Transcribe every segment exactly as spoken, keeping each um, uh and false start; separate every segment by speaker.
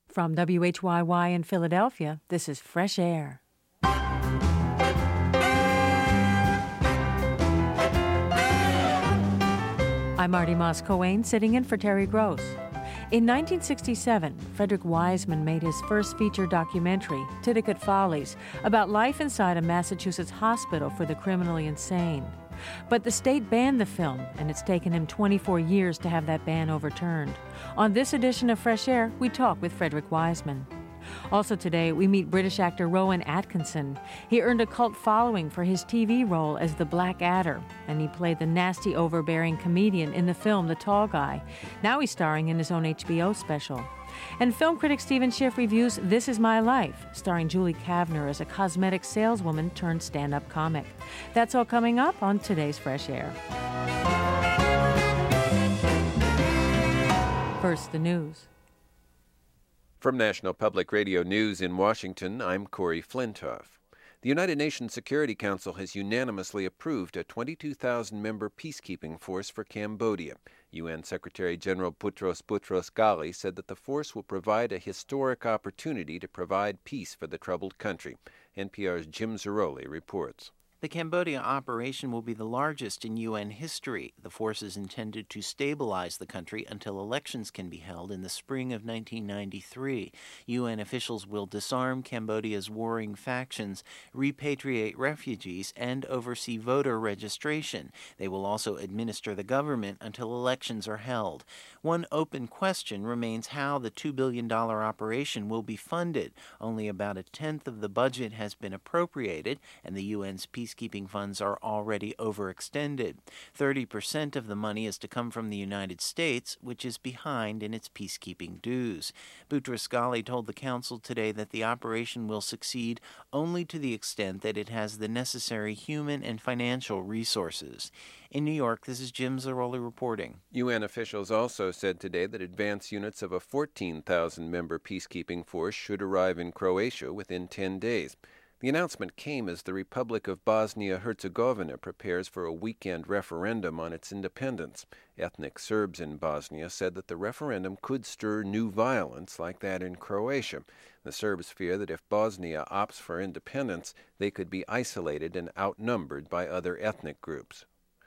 Speaker 1: From W H Y Y in Philadelphia, this is Fresh Air. I'm Marty Moss-Coane, sitting in for Terry Gross. In nineteen sixty-seven, Frederick Wiseman made his first feature documentary, Titicut Follies, about life inside a Massachusetts hospital for the criminally insane. But the state banned the film, and it's taken him twenty-four years to have that ban overturned. On this edition of Fresh Air, we talk with Frederick Wiseman. Also today, we meet British actor Rowan Atkinson. He earned a cult following for his T V role as the Black Adder, and he played the nasty, overbearing comedian in the film The Tall Guy. Now he's starring in his own H B O special. And film critic Stephen Schiff reviews This Is My Life, starring Julie Kavner as a cosmetic saleswoman turned stand-up comic. That's all coming up on today's Fresh Air. First, the news.
Speaker 2: From National Public Radio News in Washington, I'm Corey Flintoff. The United Nations Security Council has unanimously approved a twenty-two thousand member peacekeeping force for Cambodia. U N Secretary General Boutros Boutros-Ghali said that the force will provide a historic opportunity to provide peace for the troubled country. N P R's Jim Zaroli reports.
Speaker 3: The Cambodia operation will be the largest in U N history. The force is intended to stabilize the country until elections can be held in the spring of nineteen ninety-three. U N officials will disarm Cambodia's warring factions, repatriate refugees, and oversee voter registration. They will also administer the government until elections are held. One open question remains how the two billion dollars operation will be funded. Only about a tenth of the budget has been appropriated, and the U N's peace Peacekeeping funds are already overextended. thirty percent of the money is to come from the United States, which is behind in its peacekeeping dues. Boutros-Ghali told the Council today that the operation will succeed only to the extent that it has the necessary human and financial resources. In New York, this is Jim Zaroli reporting.
Speaker 2: U N officials also said today that advance units of a fourteen thousand member peacekeeping force should arrive in Croatia within ten days. The announcement came as the Republic of Bosnia-Herzegovina prepares for a weekend referendum on its independence. Ethnic Serbs in Bosnia said that the referendum could stir new violence like that in Croatia. The Serbs fear that if Bosnia opts for independence, they could be isolated and outnumbered by other ethnic groups.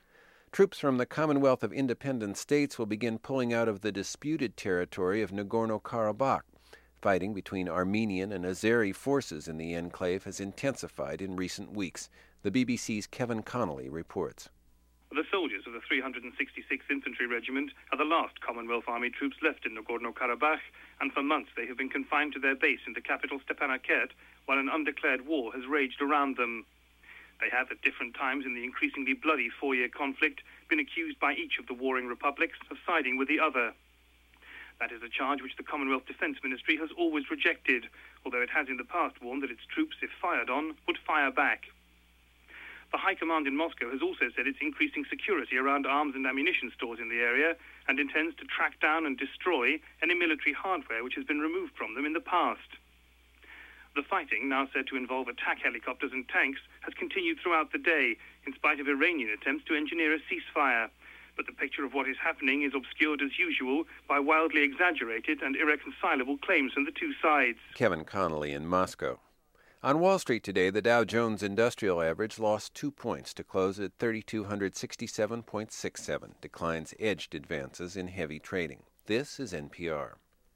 Speaker 2: Troops from the Commonwealth of Independent States will begin pulling out of the disputed territory of Nagorno-Karabakh. Fighting between Armenian and Azeri forces in the enclave has intensified in recent weeks. The B B C's Kevin Connolly reports.
Speaker 4: The soldiers of the three hundred sixty-sixth Infantry Regiment are the last Commonwealth Army troops left in Nagorno-Karabakh, and for months they have been confined to their base in the capital Stepanakert, while an undeclared war has raged around them. They have, at different times in the increasingly bloody four-year conflict, been accused by each of the warring republics of siding with the other. That is a charge which the Commonwealth Defence Ministry has always rejected, although it has in the past warned that its troops, if fired on, would fire back. The High Command in Moscow has also said it's increasing security around arms and ammunition stores in the area and intends to track down and destroy any military hardware which has been removed from them in the past. The fighting, now said to involve attack helicopters and tanks, has continued throughout the day, in spite of Iranian attempts to engineer a ceasefire. But the picture of what is happening is obscured as usual by wildly exaggerated and irreconcilable claims from the two sides.
Speaker 2: Kevin Connolly in Moscow. On Wall Street today, the Dow Jones Industrial Average lost two points to close at three thousand two hundred sixty-seven point six seven. Declines edged advances in heavy trading. This is N P R.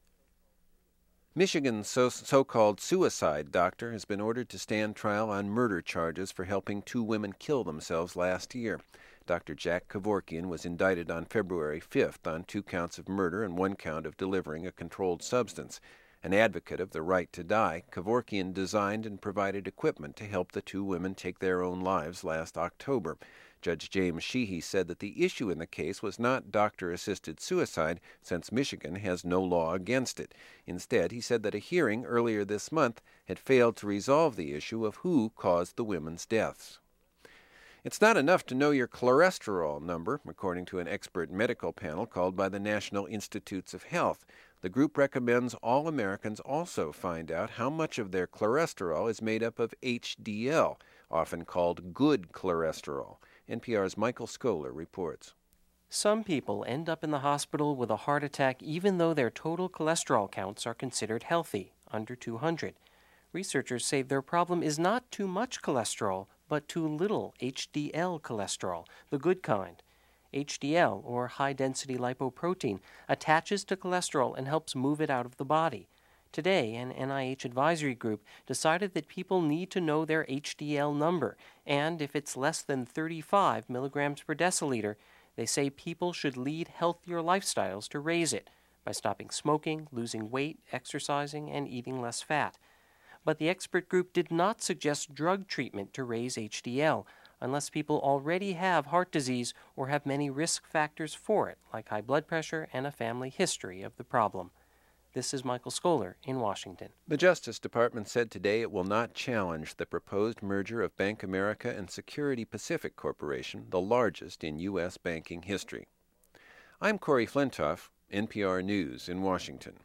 Speaker 2: Michigan's so- so-called suicide doctor has been ordered to stand trial on murder charges for helping two women kill themselves last year. Doctor Jack Kevorkian was indicted on February fifth on two counts of murder and one count of delivering a controlled substance. An advocate of the right to die, Kevorkian designed and provided equipment to help the two women take their own lives last October. Judge James Sheehy said that the issue in the case was not doctor-assisted suicide, since Michigan has no law against it. Instead, he said that a hearing earlier this month had failed to resolve the issue of who caused the women's deaths. It's not enough to know your cholesterol number, according to an expert medical panel called by the National Institutes of Health. The group recommends all Americans also find out how much of their cholesterol is made up of H D L, often called good cholesterol. N P R's Michael Scholar reports.
Speaker 5: Some people end up in the hospital with a heart attack even though their total cholesterol counts are considered healthy, under two hundred. Researchers say their problem is not too much cholesterol, but too little H D L cholesterol, the good kind. H D L, or high-density lipoprotein, attaches to cholesterol and helps move it out of the body. Today, an N I H advisory group decided that people need to know their H D L number, and if it's less than thirty-five milligrams per deciliter, they say people should lead healthier lifestyles to raise it by stopping smoking, losing weight, exercising, and eating less fat. But the expert group did not suggest drug treatment to raise H D L unless people already have heart disease or have many risk factors for it, like high blood pressure and a family history of the problem. This is Michael Scholar in Washington.
Speaker 2: The Justice Department said today it will not challenge the proposed merger of Bank America and Security Pacific Corporation, the largest in U S banking history. I'm Corey Flintoff, N P R News in Washington.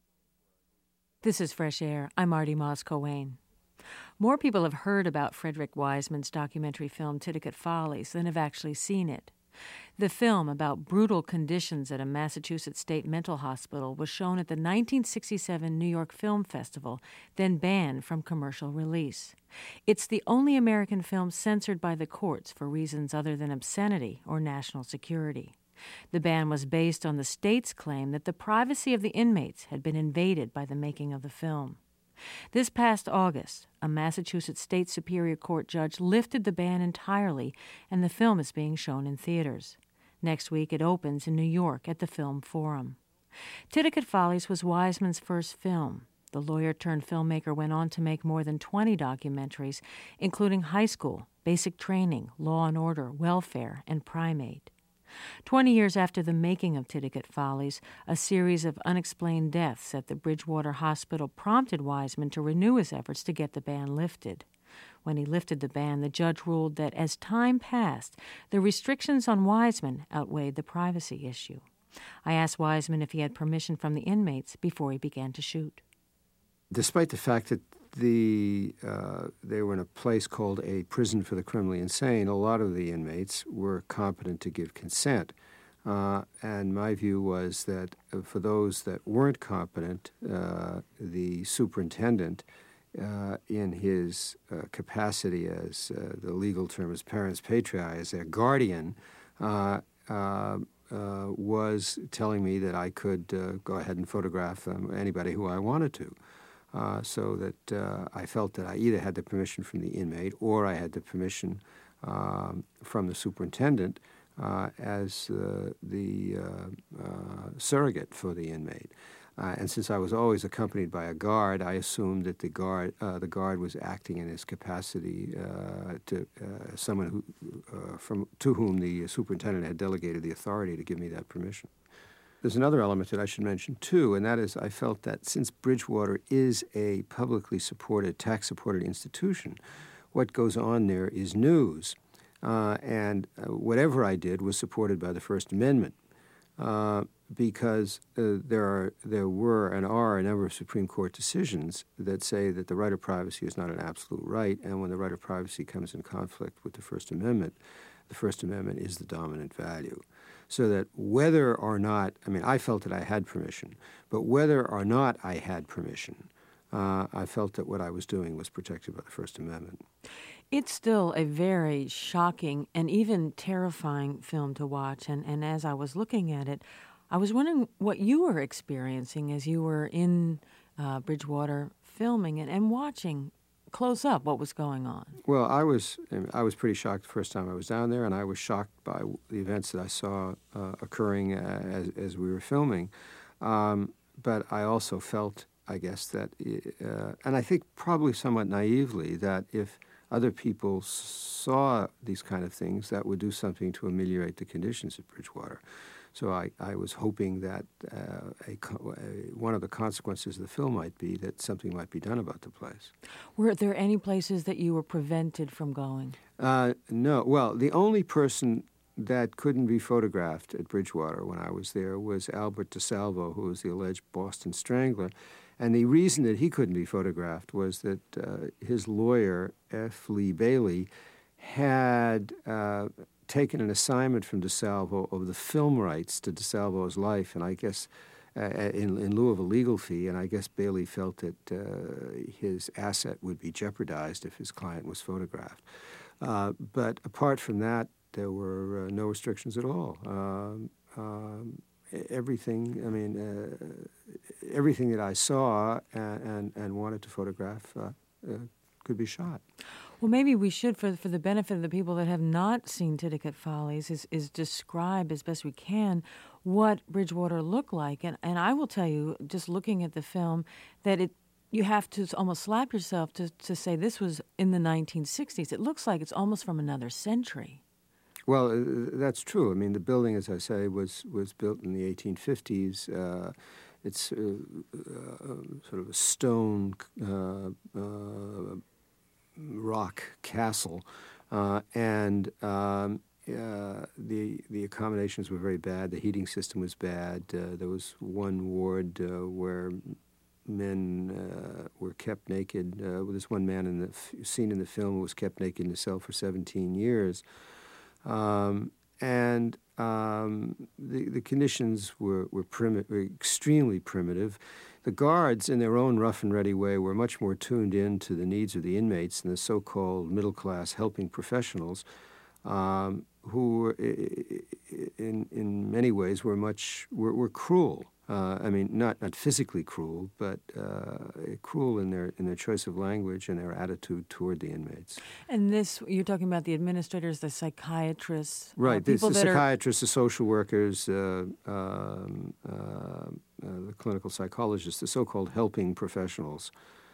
Speaker 1: This is Fresh Air. I'm Marty Moss-Coane. More people have heard about Frederick Wiseman's documentary film Titicut Follies than have actually seen it. The film about brutal conditions at a Massachusetts state mental hospital was shown at the nineteen sixty-seven New York Film Festival, then banned from commercial release. It's the only American film censored by the courts for reasons other than obscenity or national security. The ban was based on the state's claim that the privacy of the inmates had been invaded by the making of the film. This past August, a Massachusetts State Superior Court judge lifted the ban entirely, and the film is being shown in theaters. Next week, it opens in New York at the Film Forum. Titicut Follies was Wiseman's first film. The lawyer-turned-filmmaker went on to make more than twenty documentaries, including High School, Basic Training, Law and Order, Welfare, and Primate. Twenty years after the making of Titicut Follies, a series of unexplained deaths at the Bridgewater Hospital prompted Wiseman to renew his efforts to get the ban lifted. When he lifted the ban, the judge ruled that as time passed, the restrictions on Wiseman outweighed the privacy issue. I asked Wiseman if he had permission from the inmates before he began to shoot.
Speaker 6: Despite the fact that the uh, they were in a place called a prison for the criminally insane, a lot of the inmates were competent to give consent. Uh, and my view was that uh, for those that weren't competent, uh, the superintendent, uh, in his uh, capacity as uh, the legal term is parens patriae, as their guardian, uh, uh, uh, was telling me that I could uh, go ahead and photograph um, anybody who I wanted to. Uh, so that uh, I felt that I either had the permission from the inmate or I had the permission um, from the superintendent uh, as uh, the uh, uh, surrogate for the inmate. Uh, and since I was always accompanied by a guard, I assumed that the guard uh, the guard was acting in his capacity uh, to uh, someone who uh, from to whom the superintendent had delegated the authority to give me that permission. There's another element that I should mention, too, and that is I felt that since Bridgewater is a publicly supported, tax-supported institution, what goes on there is news. Uh, and uh, whatever I did was supported by the First Amendment uh, because uh, there are, there were and are a number of Supreme Court decisions that say that the right of privacy is not an absolute right, and when the right of privacy comes in conflict with the First Amendment, the First Amendment is the dominant value. So that whether or not, I mean, I felt that I had permission, but whether or not I had permission, uh, I felt that what I was doing was protected by the First Amendment.
Speaker 1: It's still a very shocking and even terrifying film to watch. And, and as I was looking at it, I was wondering what you were experiencing as you were in uh, Bridgewater filming and, and watching close up what was going on.
Speaker 6: Well, I was I was pretty shocked the first time I was down there, and I was shocked by the events that I saw uh, occurring as, as we were filming. Um, but I also felt, I guess, that, uh, and I think probably somewhat naively, that if other people saw these kind of things, that would do something to ameliorate the conditions at Bridgewater. So I, I was hoping that uh, a, a, one of the consequences of the film might be that something might be done about the place.
Speaker 1: Were there any places that you were prevented from going?
Speaker 6: Uh, no. Well, the only person that couldn't be photographed at Bridgewater when I was there was Albert DeSalvo, who was the alleged Boston Strangler. And the reason that he couldn't be photographed was that uh, his lawyer, F. Lee Bailey, had uh, taken an assignment from DeSalvo of the film rights to DeSalvo's life, and I guess uh, in, in lieu of a legal fee, and I guess Bailey felt that uh, his asset would be jeopardized if his client was photographed. Uh, but apart from that, there were uh, no restrictions at all. Um, um, everything, I mean, uh, everything that I saw and, and, and wanted to photograph uh, uh, could be shot.
Speaker 1: Well, maybe we should, for for the benefit of the people that have not seen Titicut Follies, is, is describe as best we can what Bridgewater looked like. And, and I will tell you, just looking at the film, that it you have to almost slap yourself to, to say this was in the nineteen sixties. It looks like it's almost from another century.
Speaker 6: Well, uh, that's true. I mean, the building, as I say, was, was built in the eighteen fifties. Uh, it's uh, uh, sort of a stone uh, uh, rock castle, uh, and um, uh, the the accommodations were very bad. The heating system was bad. Uh, there was one ward uh, where men uh, were kept naked. Uh, this one man in the f- scene in the film was kept naked in a cell for seventeen years, um, and um, the the conditions were were, primi- were extremely primitive. The guards, in their own rough and ready way, were much more tuned in to the needs of the inmates than the so-called middle-class helping professionals, um, who, were, in in many ways, were much were, were cruel. Uh, I mean, not not physically cruel, but uh, cruel in their in their choice of language and their attitude toward the inmates.
Speaker 1: And this, you're talking about the administrators, the psychiatrists,
Speaker 6: right?
Speaker 1: Uh,
Speaker 6: This,
Speaker 1: people
Speaker 6: the
Speaker 1: that
Speaker 6: psychiatrists, are... the social workers, uh, um, uh, uh, the clinical psychologists, the so-called helping professionals.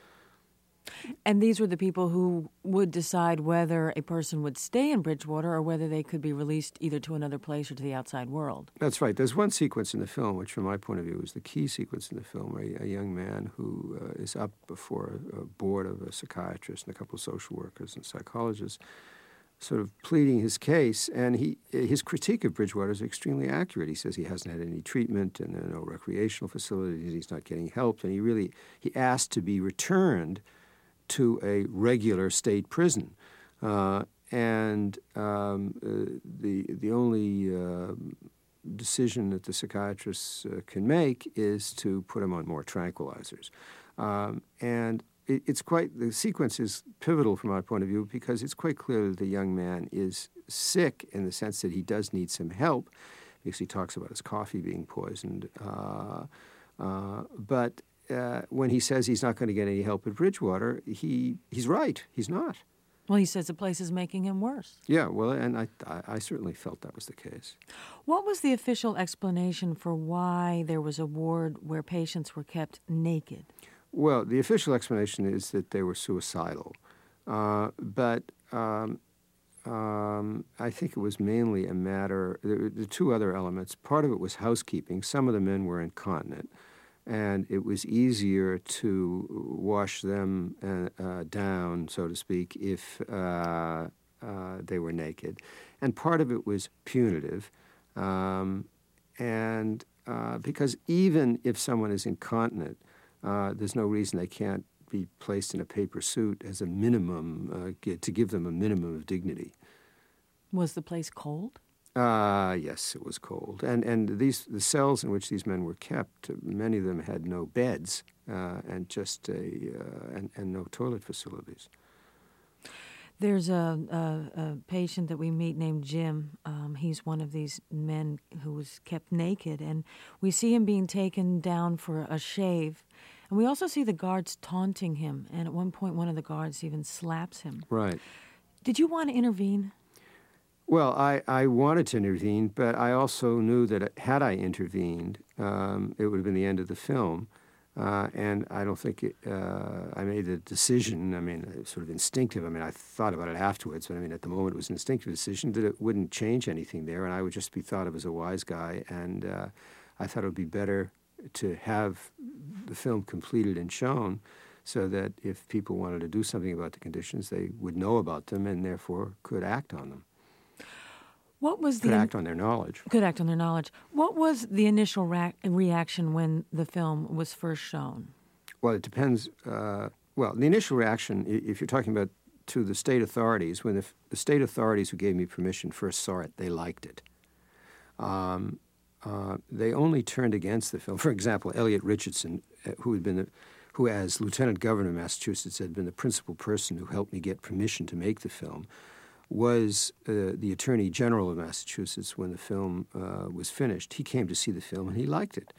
Speaker 1: And these were the people who would decide whether a person would stay in Bridgewater or whether they could be released either to another place or to the outside world.
Speaker 6: That's right. There's one sequence in the film, which from my point of view is the key sequence in the film, where a, a young man who uh, is up before a, a board of a psychiatrist and a couple of social workers and psychologists, sort of pleading his case, and he his critique of Bridgewater is extremely accurate. He says he hasn't had any treatment and there are no recreational facilities, he's not getting help, and he really, he asked to be returned to a regular state prison. Uh, and um, uh, the the only uh, decision that the psychiatrists uh, can make is to put him on more tranquilizers. Um, and it, it's quite, the sequence is pivotal from my point of view because it's quite clear that the young man is sick in the sense that he does need some help, because he talks about his coffee being poisoned. Uh, uh, but Uh, when he says he's not going to get any help at Bridgewater, he he's right. He's not.
Speaker 1: Well, he says the place is making him worse.
Speaker 6: Yeah, well, and I, I, I certainly felt that was the case.
Speaker 1: What was the official explanation for why there was a ward where patients were kept naked?
Speaker 6: Well, the official explanation is that they were suicidal. Uh, but um, um, I think it was mainly a matter, there were the two other elements. Part of it was housekeeping. Some of the men were incontinent, and it was easier to wash them uh, uh, down, so to speak, if uh, uh, they were naked. And part of it was punitive, um, and uh, because even if someone is incontinent, uh, there's no reason they can't be placed in a paper suit as a minimum, uh, get, to give them a minimum of dignity.
Speaker 1: Was the place cold?
Speaker 6: Uh, yes, it was cold. And and these the cells in which these men were kept, many of them had no beds uh, and just a uh, and, and no toilet facilities.
Speaker 1: There's a, a, a patient that we meet named Jim. Um, he's one of these men who was kept naked, and we see him being taken down for a shave. And we also see the guards taunting him, and at one point one of the guards even slaps him.
Speaker 6: Right.
Speaker 1: Did you want to intervene?
Speaker 6: Well, I, I wanted to intervene, but I also knew that had I intervened, um, it would have been the end of the film. Uh, and I don't think it, uh, I made a decision, I mean, sort of instinctive. I mean, I thought about it afterwards, but I mean, at the moment it was an instinctive decision that it wouldn't change anything there, and I would just be thought of as a wise guy. And uh, I thought it would be better to have the film completed and shown so that if people wanted to do something about the conditions, they would know about them and therefore could act on them.
Speaker 1: What was
Speaker 6: could
Speaker 1: the
Speaker 6: act on their knowledge.
Speaker 1: Could act on their knowledge. What was the initial ra- reaction when the film was first shown?
Speaker 6: Well, it depends. Uh, well, the initial reaction, if you're talking about to the state authorities, when the, the state authorities who gave me permission first saw it, they liked it. Um, uh, they only turned against the film. For example, Elliot Richardson, who had been the, who as Lieutenant Governor of Massachusetts had been the principal person who helped me get permission to make the film, was uh, the Attorney General of Massachusetts when the film uh, was finished. He came to see the film and he liked it.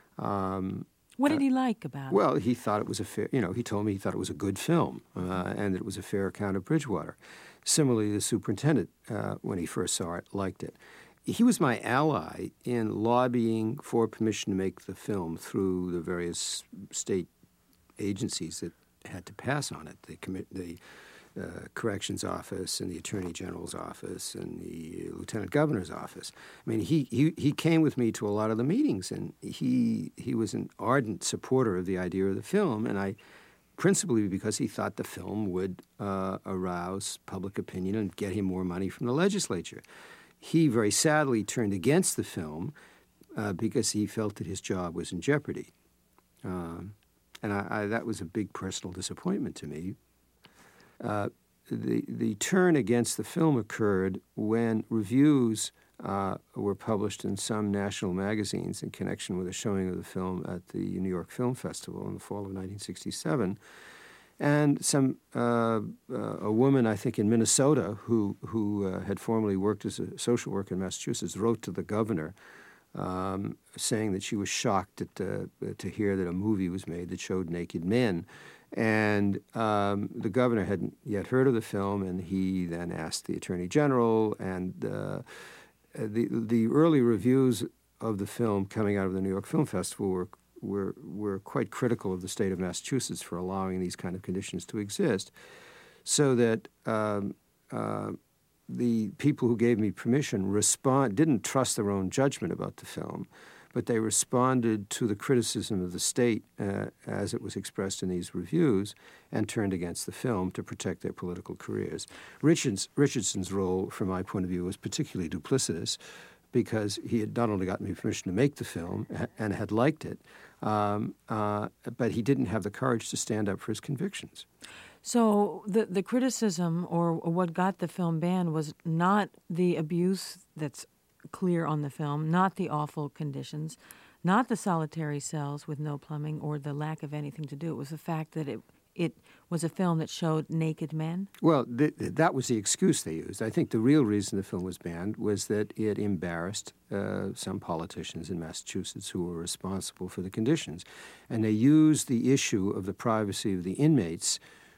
Speaker 6: Um,
Speaker 1: what did he like about it?
Speaker 6: Well, he thought it was a fair, you know, he told me he thought it was a good film uh, and that it was a fair account of Bridgewater. Similarly, the superintendent, uh, when he first saw it, liked it. He was my ally in lobbying for permission to make the film through the various state agencies that had to pass on it, the, commi- the uh, Corrections Office and the Attorney General's Office and the Lieutenant Governor's Office. I mean, he, he, he came with me to a lot of the meetings, and he he was an ardent supporter of the idea of the film, and I, principally because he thought the film would uh, arouse public opinion and get him more money from the legislature. He very sadly turned against the film uh, because he felt that his job was in jeopardy. Um, and I, I, that was a big personal disappointment to me. Uh, the, the turn against the film occurred when reviews uh, were published in some national magazines in connection with a showing of the film at the New York Film Festival in the fall of nineteen sixty-seven. And some uh, uh, a woman, I think, in Minnesota, who who uh, had formerly worked as a social worker in Massachusetts, wrote to the governor, um, saying that she was shocked at, uh, to hear that a movie was made that showed naked men. And um, the governor hadn't yet heard of the film, and he then asked the Attorney General. And uh, the the early reviews of the film coming out of the New York Film Festival were. Were, were quite critical of the state of Massachusetts for allowing these kind of conditions to exist, so that um, uh, the people who gave me permission respond didn't trust their own judgment about the film, but they responded to the criticism of the state uh, as it was expressed in these reviews and turned against the film to protect their political careers. Richards, Richardson's role, from my point of view, was particularly duplicitous, because he had not only gotten me permission to make the film and had liked it, um, uh, but he didn't have the courage to stand up for his convictions.
Speaker 1: So the the criticism or, or what got the film banned was not the abuse that's clear on the film, not the awful conditions, not the solitary cells with no plumbing or the lack of anything to do. It was the fact that it it was a film that showed naked men?
Speaker 6: Well, th- that was the excuse they used. I think the real reason the film was banned was that it embarrassed uh, some politicians in Massachusetts who were responsible for the conditions. And they used the issue of the privacy of the inmates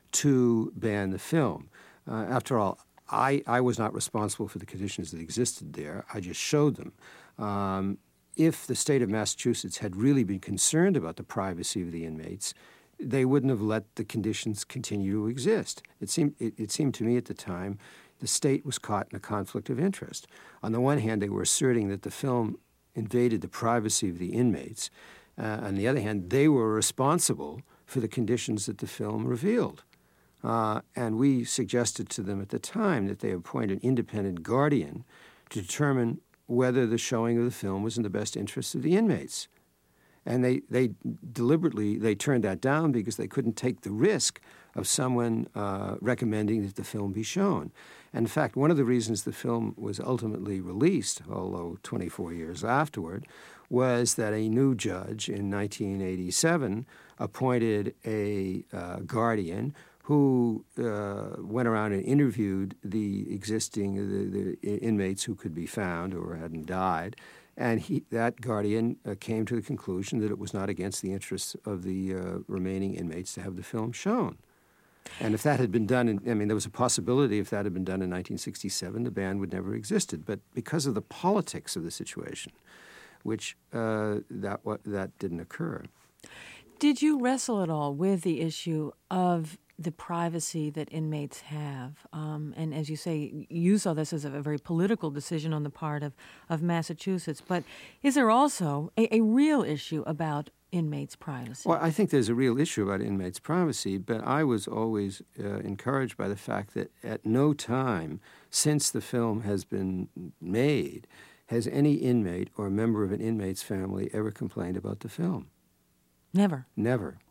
Speaker 6: to ban the film. Uh, after all, I, I was not responsible for the conditions that existed there. I just showed them. Um, if the state of Massachusetts had really been concerned about the privacy of the inmates, they wouldn't have let the conditions continue to exist. It seemed, it, it seemed to me at the time the state was caught in a conflict of interest. On the one hand, they were asserting that the film invaded the privacy of the inmates. Uh, on the other hand, they were responsible for the conditions that the film revealed. Uh, and we suggested to them at the time that they appoint an independent guardian to determine whether the showing of the film was in the best interests of the inmates. And they, they deliberately, they turned that down because they couldn't take the risk of someone uh, recommending that the film be shown. And in fact, one of the reasons the film was ultimately released, although twenty-four years afterward, was that a new judge in nineteen eighty-seven appointed a uh, guardian who uh, went around and interviewed the existing the, the inmates who could be found or hadn't died. And he, that guardian uh, came to the conclusion that it was not against the interests of the uh, remaining inmates to have the film shown. And if that had been done, in, I mean, there was a possibility if that had been done in nineteen sixty-seven, the ban would never have existed. But because of the politics of the situation, which uh, that that didn't occur.
Speaker 1: Did you wrestle at all with the issue of the privacy that inmates have? Um, and as you say, you saw this as a very political decision on the part of, of Massachusetts. But is there also a, a real issue about inmates' privacy?
Speaker 6: Well, I think there's a real issue about inmates' privacy, but I was always uh, encouraged by the fact that at no time since the film has been made has any inmate or member of an inmate's family ever complained about the film.
Speaker 1: Never?
Speaker 6: Never.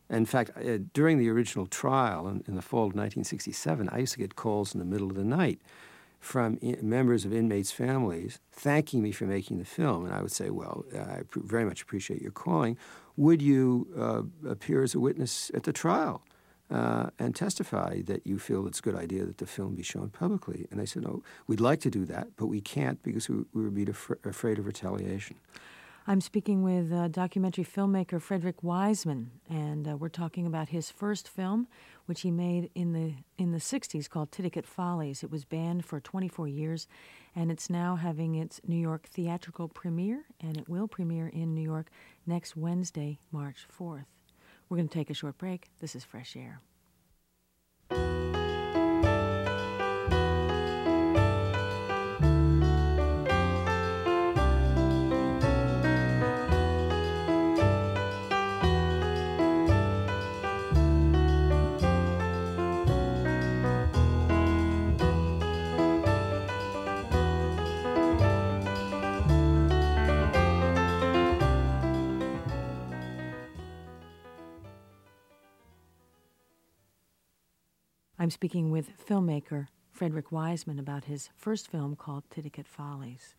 Speaker 6: In fact, uh, during the original trial in, in the fall of nineteen sixty-seven, I used to get calls in the middle of the night from I- members of inmates' families thanking me for making the film. And I would say, well, I pr- very much appreciate your calling. Would you uh, appear as a witness at the trial uh, and testify that you feel it's a good idea that the film be shown publicly? And they said, no, we'd like to do that, but we can't because we, we would be af- afraid of retaliation.
Speaker 1: I'm speaking with uh, documentary filmmaker Frederick Wiseman, and uh, we're talking about his first film, which he made in the in the sixties, called Titicut Follies. It was banned for twenty-four years, and it's now having its New York theatrical premiere, and it will premiere in New York next Wednesday, March fourth. We're going to take a short break. This is Fresh Air. I'm speaking with filmmaker Frederick Wiseman about his first film called Titicut Follies.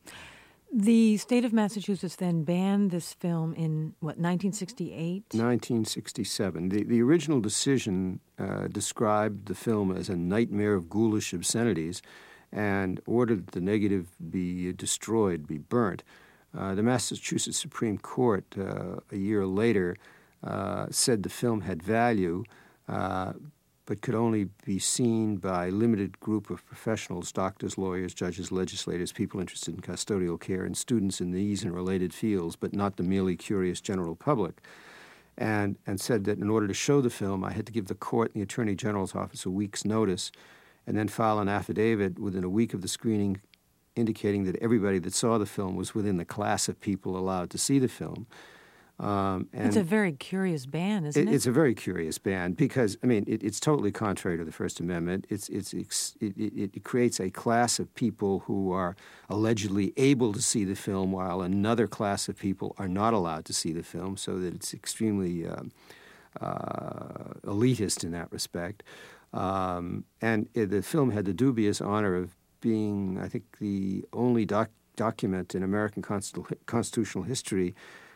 Speaker 1: The state of Massachusetts then banned this film in, what, nineteen sixty-eight?
Speaker 6: nineteen sixty-seven. The, the original decision uh, described the film as a nightmare of ghoulish obscenities and ordered the negative be destroyed, be burnt. Uh, the Massachusetts Supreme Court, uh, a year later, uh, said the film had value, uh, but could only be seen by a limited group of professionals, doctors, lawyers, judges, legislators, people interested in custodial care, and students in these and related fields, but not the merely curious general public. And, and said that in order to show the film, I had to give the court and the Attorney General's office a week's notice and then file an affidavit within a week of the screening indicating that everybody that saw the film was within the class of people allowed to see the film. Um, and
Speaker 1: it's a very curious ban, isn't
Speaker 6: it,
Speaker 1: it?
Speaker 6: It's a very curious ban because, I mean, it, it's totally contrary to the First Amendment. It's, it's, it's, it, it, it creates a class of people who are allegedly able to see the film while another class of people are not allowed to see the film, so that it's extremely uh, uh, elitist in that respect. Um, and it, the film had the dubious honor of being, I think, the only doc- document in American constitu- constitutional history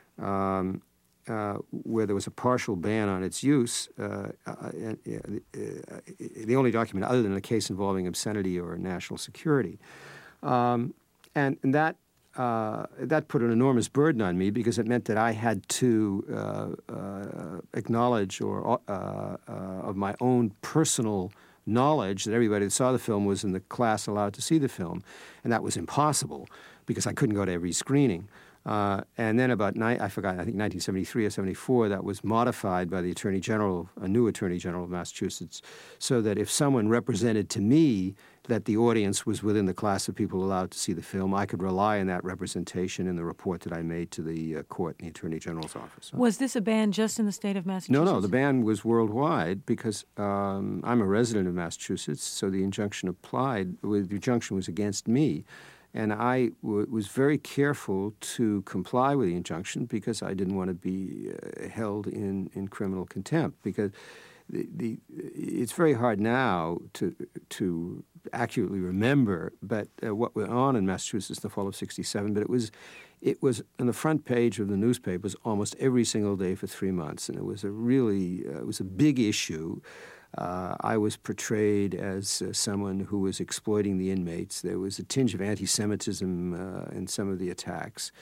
Speaker 6: Um, uh, where there was a partial ban on its use, uh, uh, uh, uh, the only document other than a case involving obscenity or national security. Um, and, and that uh, that put an enormous burden on me because it meant that I had to uh, uh, acknowledge or uh, uh, of my own personal knowledge that everybody that saw the film was in the class allowed to see the film. And that was impossible because I couldn't go to every screening. Uh, and then about, ni- I forgot, I think nineteen seventy-three or seventy-four, that was modified by the Attorney General, a new Attorney General of Massachusetts, so that if someone represented to me that the audience was within the class of people allowed to see the film, I could rely on that representation in the report that I made to the uh, court and the Attorney General's office.
Speaker 1: Was this a ban just in the state of Massachusetts?
Speaker 6: No, no, the ban was worldwide because um, I'm a resident of Massachusetts, so the injunction applied, the injunction was against me. And I w- was very careful to comply with the injunction because I didn't want to be uh, held in, in criminal contempt. Because the, the it's very hard now to to accurately remember, but uh, what went on in Massachusetts in the fall of sixty-seven. But it was it was on the front page of the newspapers almost every single day for three months, and it was a really uh, it was a big issue. Uh, I was portrayed as uh, someone who was exploiting the inmates. There was a tinge of anti-Semitism uh, in some of the attacks.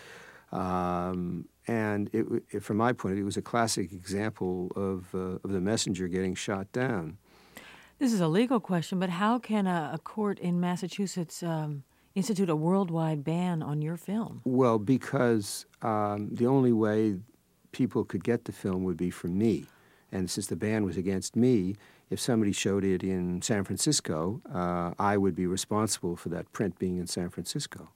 Speaker 6: Um, and it, it, from my point of view, it was a classic example of, uh, of the messenger getting shot down.
Speaker 1: This is a legal question, but how can a, a court in Massachusetts um, institute a worldwide ban on your film?
Speaker 6: Well, because um, the only way people could get the film would be from me. And since the ban was against me, if somebody showed it in San Francisco, uh, I would be responsible for that print being in San Francisco.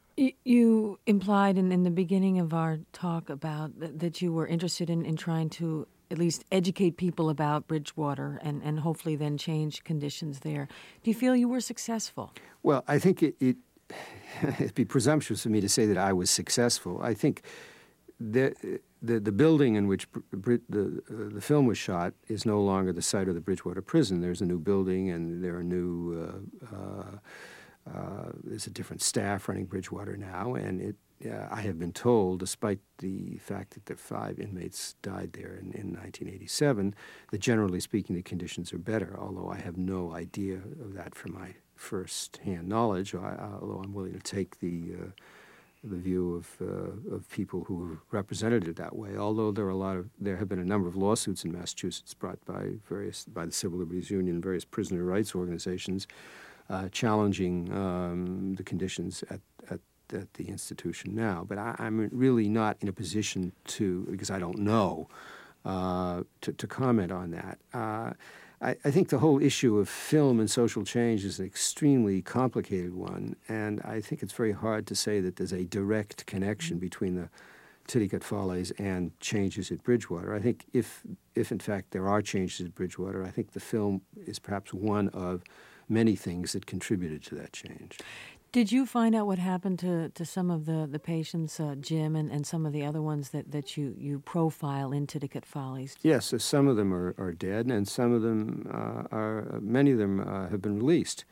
Speaker 1: You implied in, in the beginning of our talk about th- that you were interested in, in trying to at least educate people about Bridgewater and, and hopefully then change conditions there. Do you feel you were successful?
Speaker 6: Well, I think it, it, it'd be presumptuous for me to say that I was successful. I think there, the, the building in which Br- the, uh, the film was shot is no longer the site of the Bridgewater prison. There's a new building, and there are new, uh, uh, uh, there's a different staff running Bridgewater now, and it, uh, I have been told, despite the fact that the five inmates died there in, in nineteen eighty-seven, that generally speaking the conditions are better, although I have no idea of that from my first-hand knowledge, I, although I'm willing to take the uh, the view of uh, of people who have represented it that way. Although there are a lot of there have been a number of lawsuits in Massachusetts brought by various by the Civil Liberties Union and various prisoner rights organizations uh, challenging um, the conditions at, at at the institution now. But I, I'm really not in a position to, because I don't know, uh, to, to comment on that. Uh, I, I think the whole issue of film and social change is an extremely complicated one, and I think it's very hard to say that there's a direct connection between the Titicut Follies and changes at Bridgewater. I think if, if in fact there are changes at Bridgewater, I think the film is perhaps one of many things that contributed to that change.
Speaker 1: Did you find out what happened to, to some of the, the patients, uh, Jim, and, and some of the other ones that, that you, you profile in Titicut Follies?
Speaker 6: Yes, so some of them are, are dead, and some of them uh, are, many of them uh, have been released.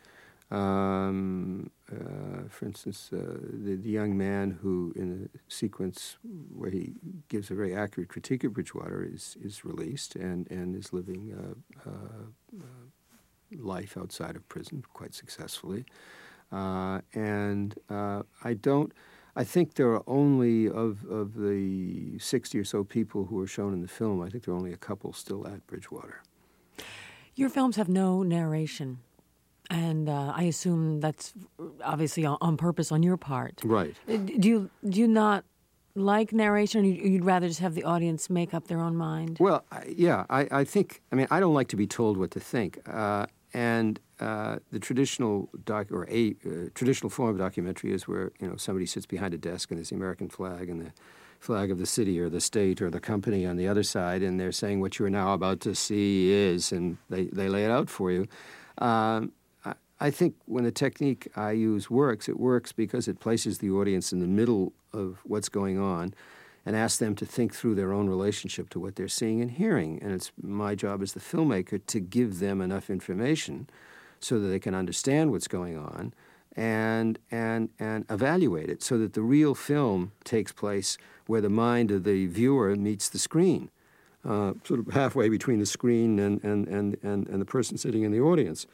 Speaker 6: Um, uh, for instance, uh, the, the young man who, in a sequence where he gives a very accurate critique of Bridgewater, is, is released and, and is living uh, uh, uh, life outside of prison quite successfully. Uh, and uh, I don't, I think there are only, of, of the sixty or so people who are shown in the film, I think there are only a couple still at Bridgewater.
Speaker 1: Your films have no narration, and uh, I assume that's obviously on, on purpose on your part.
Speaker 6: Right.
Speaker 1: Do you, do you not like narration, or you'd rather just have the audience make up their own mind?
Speaker 6: Well, I, yeah, I, I think, I mean, I don't like to be told what to think. Uh, and uh, the traditional doc, or a uh, traditional form of documentary is where, you know, somebody sits behind a desk and there's the American flag and the flag of the city or the state or the company on the other side, and they're saying what you're now about to see is, and they, they lay it out for you. Um, I, I think when the technique I use works, it works because it places the audience in the middle of what's going on and asks them to think through their own relationship to what they're seeing and hearing. And it's my job as the filmmaker to give them enough information so that they can understand what's going on and and and evaluate it, so that the real film takes place where the mind of the viewer meets the screen, uh, sort of halfway between the screen and, and, and, and, and the person sitting in the audience.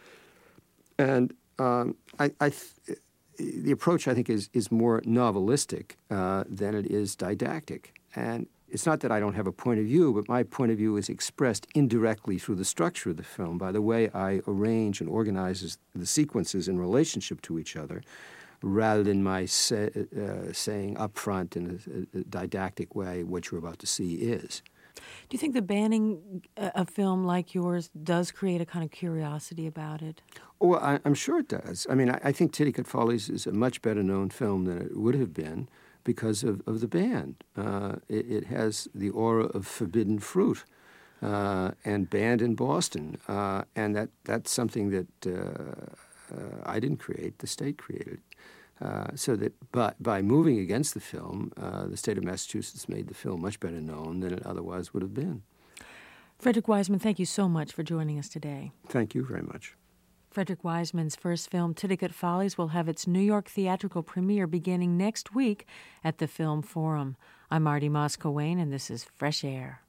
Speaker 6: And um, I, I th- the approach, I think, is, is more novelistic uh, than it is didactic. And it's not that I don't have a point of view, but my point of view is expressed indirectly through the structure of the film, by the way I arrange and organize the sequences in relationship to each other, rather than my say, uh, saying up front in a, a didactic way what you're about to see is.
Speaker 1: Do you think the banning a film like yours does create a kind of curiosity about it?
Speaker 6: Well, I, I'm sure it does. I mean, I, I think Titicut Follies is a much better known film than it would have been because of, of the ban. Uh, it, it has the aura of forbidden fruit uh, and banned in Boston. Uh, and that, that's something that uh, uh, I didn't create, the state created. Uh, so that by, by moving against the film, uh, the state of Massachusetts made the film much better known than it otherwise would have been.
Speaker 1: Frederick Wiseman, thank you so much for joining us today.
Speaker 6: Thank you very much.
Speaker 1: Frederick Wiseman's first film, Titicut Follies, will have its New York theatrical premiere beginning next week at the Film Forum. I'm Marty Moss-Cowain, and this is Fresh Air.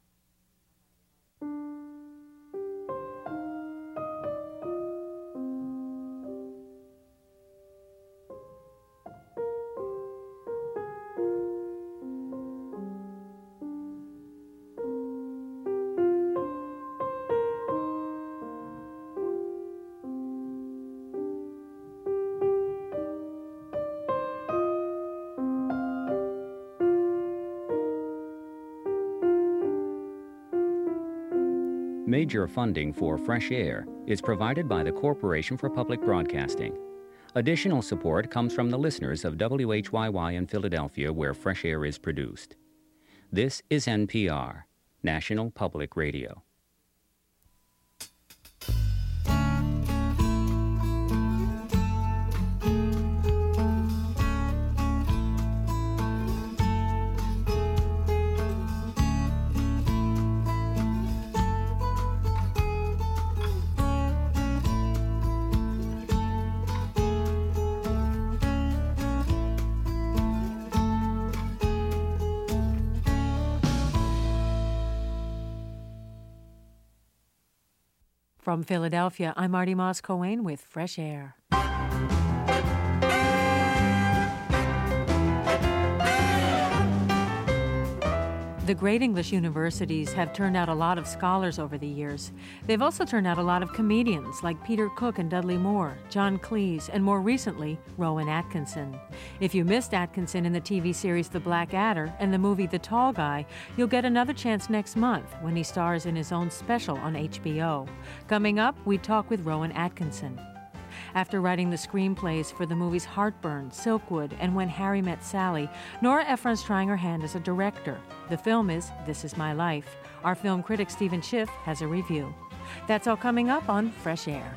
Speaker 7: Major funding for Fresh Air is provided by the Corporation for Public Broadcasting. Additional support comes from the listeners of W H Y Y in Philadelphia, where Fresh Air is produced. This is N P R, National Public Radio.
Speaker 1: From Philadelphia, I'm Marty Moss-Coane with Fresh Air. The great English universities have turned out a lot of scholars over the years. They've also turned out a lot of comedians like Peter Cook and Dudley Moore, John Cleese, and more recently, Rowan Atkinson. If you missed Atkinson in the T V series The Black Adder and the movie The Tall Guy, you'll get another chance next month when he stars in his own special on H B O. Coming up, we talk with Rowan Atkinson. After writing the screenplays for the movies Heartburn, Silkwood, and When Harry Met Sally, Nora Ephron's trying her hand as a director. The film is This Is My Life. Our film critic Stephen Schiff has a review. That's all coming up on Fresh Air.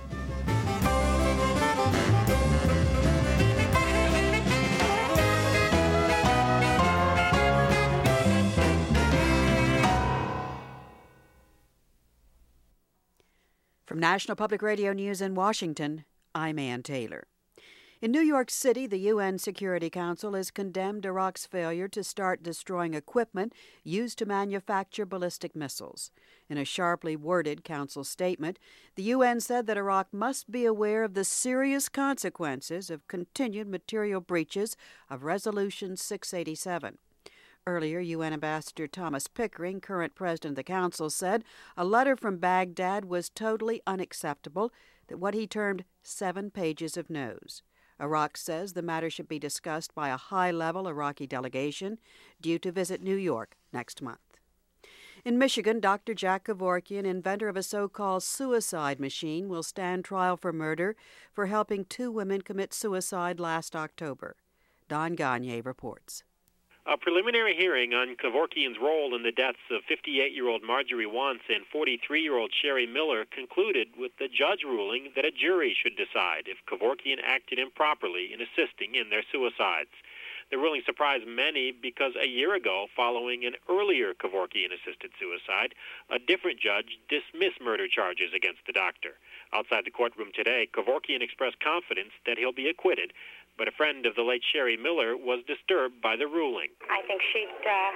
Speaker 8: From National Public Radio News in Washington, I'm Ann Taylor. In New York City, the U N Security Council has condemned Iraq's failure to start destroying equipment used to manufacture ballistic missiles. In a sharply worded council statement, the U N said that Iraq must be aware of the serious consequences of continued material breaches of Resolution six eighty-seven. Earlier, U N Ambassador Thomas Pickering, current president of the Council, said a letter from Baghdad was totally unacceptable, that what he termed seven pages of no's. Iraq says the matter should be discussed by a high-level Iraqi delegation due to visit New York next month. In Michigan, Doctor Jack Kevorkian, inventor of a so-called suicide machine, will stand trial for murder for helping two women commit suicide last October. Don Gagne reports.
Speaker 9: A preliminary hearing on Kevorkian's role in the deaths of fifty-eight-year-old Marjorie Wantz and forty-three-year-old Sherry Miller concluded with the judge ruling that a jury should decide if Kevorkian acted improperly in assisting in their suicides. The ruling surprised many because a year ago, following an earlier Kevorkian-assisted suicide, a different judge dismissed murder charges against the doctor. Outside the courtroom today, Kevorkian expressed confidence that he'll be acquitted, but a friend of the late Sherry Miller was disturbed by the ruling.
Speaker 10: I think she'd uh,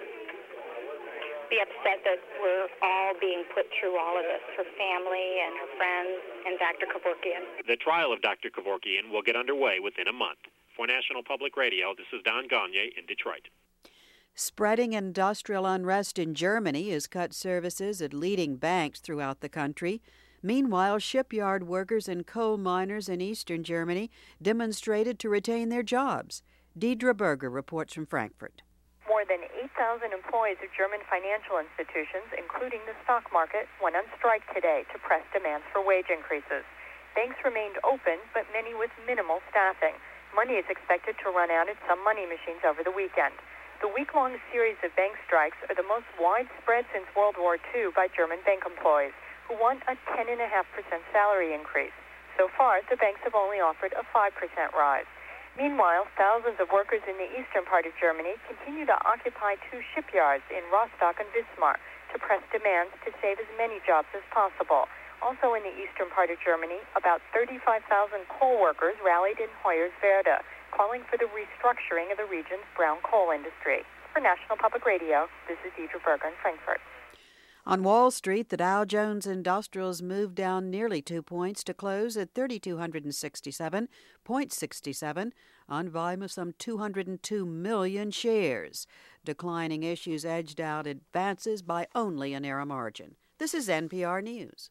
Speaker 10: be upset that we're all being put through all of this, her family and her friends and Doctor Kevorkian.
Speaker 9: The trial of Doctor Kevorkian will get underway within a month. For National Public Radio, this is Don Gagne in Detroit.
Speaker 8: Spreading industrial unrest in Germany has cut services at leading banks throughout the country. Meanwhile, shipyard workers and coal miners in eastern Germany demonstrated to retain their jobs. Deidre Berger reports from Frankfurt.
Speaker 11: More than eight thousand employees of German financial institutions, including the stock market, went on strike today to press demands for wage increases. Banks remained open, but many with minimal staffing. Money is expected to run out at some money machines over the weekend. The week-long series of bank strikes are the most widespread since World War Two by German bank employees, who want a ten point five percent salary increase. So far, the banks have only offered a five percent rise. Meanwhile, thousands of workers in the eastern part of Germany continue to occupy two shipyards in Rostock and Wismar to press demands to save as many jobs as possible. Also in the eastern part of Germany, about thirty-five thousand coal workers rallied in Hoyerswerda, calling for the restructuring of the region's brown coal industry. For National Public Radio, this is Deidre Berger in Frankfurt.
Speaker 8: On Wall Street, the Dow Jones Industrials moved down nearly two points to close at three thousand two hundred sixty-seven point six seven on volume of some two hundred two million shares. Declining issues edged out advances by only a narrow margin. This is N P R News.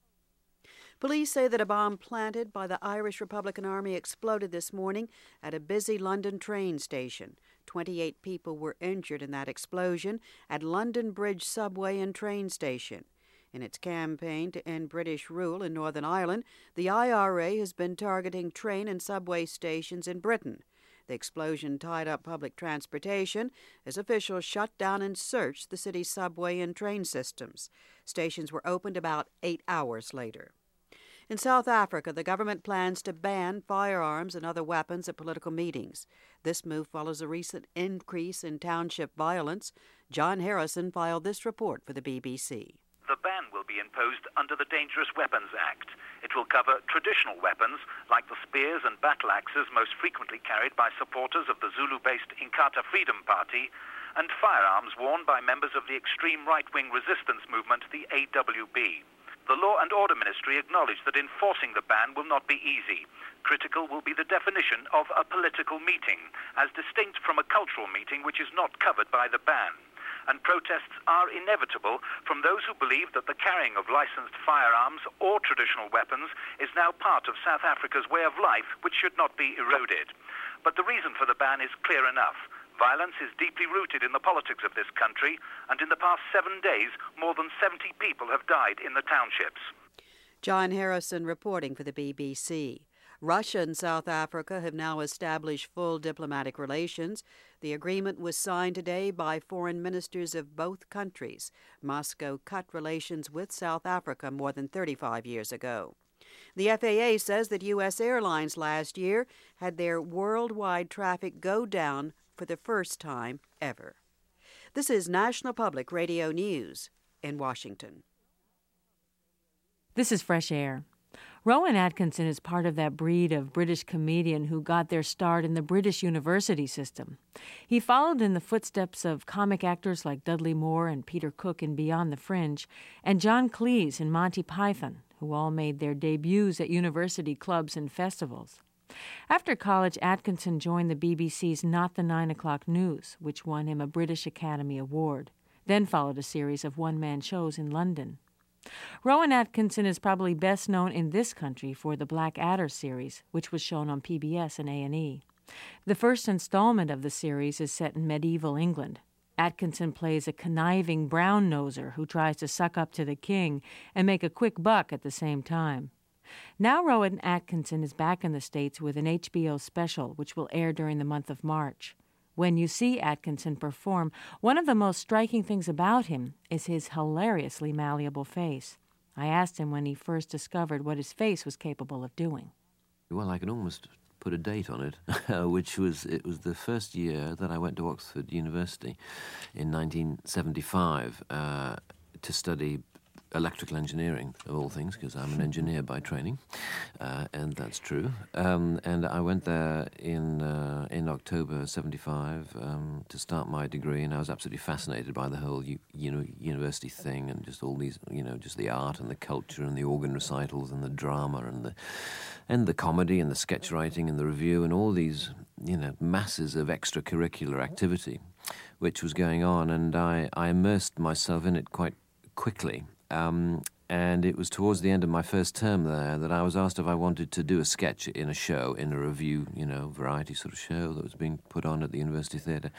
Speaker 8: Police say that a bomb planted by the Irish Republican Army exploded this morning at a busy London train station. twenty-eight people were injured in that explosion at London Bridge subway and train station. In its campaign to end British rule in Northern Ireland, the I R A has been targeting train and subway stations in Britain. The explosion tied up public transportation as officials shut down and searched the city's subway and train systems. Stations were opened about eight hours later. In South Africa, the government plans to ban firearms and other weapons at political meetings. This move follows a recent increase in township violence. John Harrison filed this report for the B B C.
Speaker 12: The ban will be imposed under the Dangerous Weapons Act. It will cover traditional weapons like the spears and battle axes most frequently carried by supporters of the Zulu-based Inkatha Freedom Party, and firearms worn by members of the extreme right-wing resistance movement, the A W B. The Law and Order Ministry acknowledged that enforcing the ban will not be easy. Critical will be the definition of a political meeting, as distinct from a cultural meeting which is not covered by the ban. And protests are inevitable from those who believe that the carrying of licensed firearms or traditional weapons is now part of South Africa's way of life, which should not be eroded. But the reason for the ban is clear enough. Violence is deeply rooted in the politics of this country, and in the past seven days, more than seventy people have died in the townships.
Speaker 8: John Harrison reporting for the B B C. Russia and South Africa have now established full diplomatic relations. The agreement was signed today by foreign ministers of both countries. Moscow cut relations with South Africa more than thirty-five years ago. The F A A says that U S airlines last year had their worldwide traffic go down for the first time ever. This is National Public Radio News in Washington.
Speaker 1: This is Fresh Air. Rowan Atkinson is part of that breed of British comedian who got their start in the British university system. He followed in the footsteps of comic actors like Dudley Moore and Peter Cook in Beyond the Fringe, and John Cleese in Monty Python, who all made their debuts at university clubs and festivals. After college, Atkinson joined the B B C's Not the Nine O'Clock News, which won him a British Academy Award. Then followed a series of one-man shows in London. Rowan Atkinson is probably best known in this country for the Blackadder series, which was shown on P B S and A and E. The first installment of the series is set in medieval England. Atkinson plays a conniving brown-noser who tries to suck up to the king and make a quick buck at the same time. Now Rowan Atkinson is back in the States with an H B O special, which will air during the month of March. When you see Atkinson perform, one of the most striking things about him is his hilariously malleable face. I asked him when he first discovered what his face was capable of doing.
Speaker 13: Well, I can almost put a date on it, which was, it was the first year that I went to Oxford University in nineteen seventy-five uh, to study electrical engineering, of all things, because I'm an engineer by training, uh, and that's true. Um, and I went there in uh, in October seventy-five um, to start my degree, and I was absolutely fascinated by the whole u- you know university thing, and just all these, you know, just the art and the culture and the organ recitals and the drama and the and the comedy and the sketch writing and the review and all these, you know, masses of extracurricular activity which was going on, and I, I immersed myself in it quite quickly. Um, and it was towards the end of my first term there that I was asked if I wanted to do a sketch in a show, in a review, you know, variety sort of show that was being put on at the University Theatre.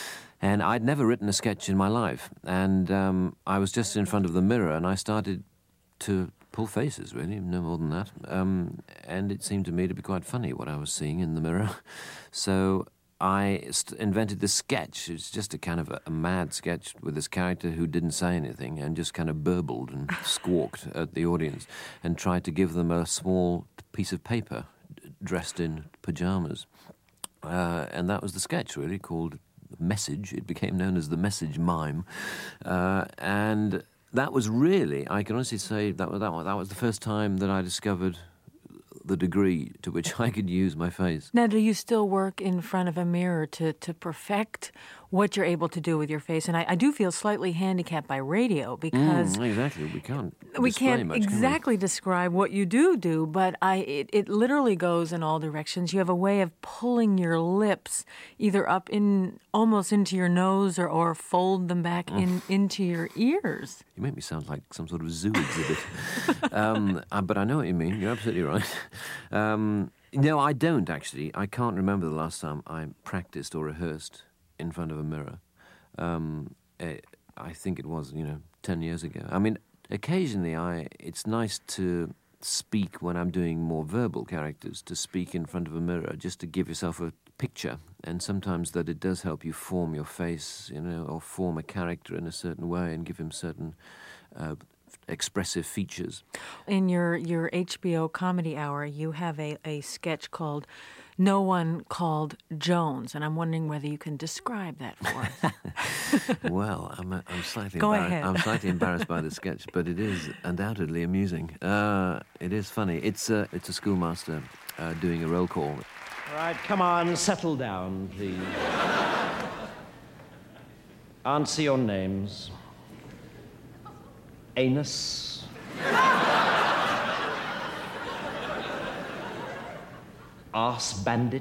Speaker 13: And I'd never written a sketch in my life, and um, I was just in front of the mirror, and I started to pull faces, really, no more than that. Um, and it seemed to me to be quite funny what I was seeing in the mirror. So I st- invented this sketch. It's just a kind of a, a mad sketch with this character who didn't say anything and just kind of burbled and squawked at the audience and tried to give them a small piece of paper d- dressed in pajamas. Uh, and that was the sketch, really, called Message. It became known as the Message Mime. Uh, and that was really, I can honestly say, that was, that was, that was the first time that I discovered the degree to which I could use my face.
Speaker 1: Now, do you still work in front of a mirror to, to perfect what you're able to do with your face? And I, I do feel slightly handicapped by radio because...
Speaker 13: Mm, exactly. We can't
Speaker 1: We can't
Speaker 13: much,
Speaker 1: exactly
Speaker 13: can we?
Speaker 1: describe what you do do, but I it, it literally goes in all directions. You have a way of pulling your lips either up in almost into your nose or, or fold them back in into your ears.
Speaker 13: You make me sound like some sort of zoo exhibit. um, uh, but I know what you mean. You're absolutely right. Um, no, I don't, actually. I can't remember the last time I practiced or rehearsed in front of a mirror. Um, it, I think it was, you know, ten years ago. I mean, occasionally I it's nice to speak when I'm doing more verbal characters, to speak in front of a mirror, just to give yourself a picture. And sometimes that it does help you form your face, you know, or form a character in a certain way and give him certain uh, expressive features.
Speaker 1: In your, your H B O comedy hour, you have a, a sketch called No One Called Jones, and I'm wondering whether you can describe that for us.
Speaker 13: Well, I'm, I'm slightly
Speaker 1: Go
Speaker 13: embar-
Speaker 1: ahead.
Speaker 13: I'm slightly embarrassed by the sketch, but it is undoubtedly amusing. Uh, it is funny. It's a, it's a schoolmaster uh, doing a roll call.
Speaker 14: All right, come on, settle down, please. Answer your names. Anus. Arse bandit.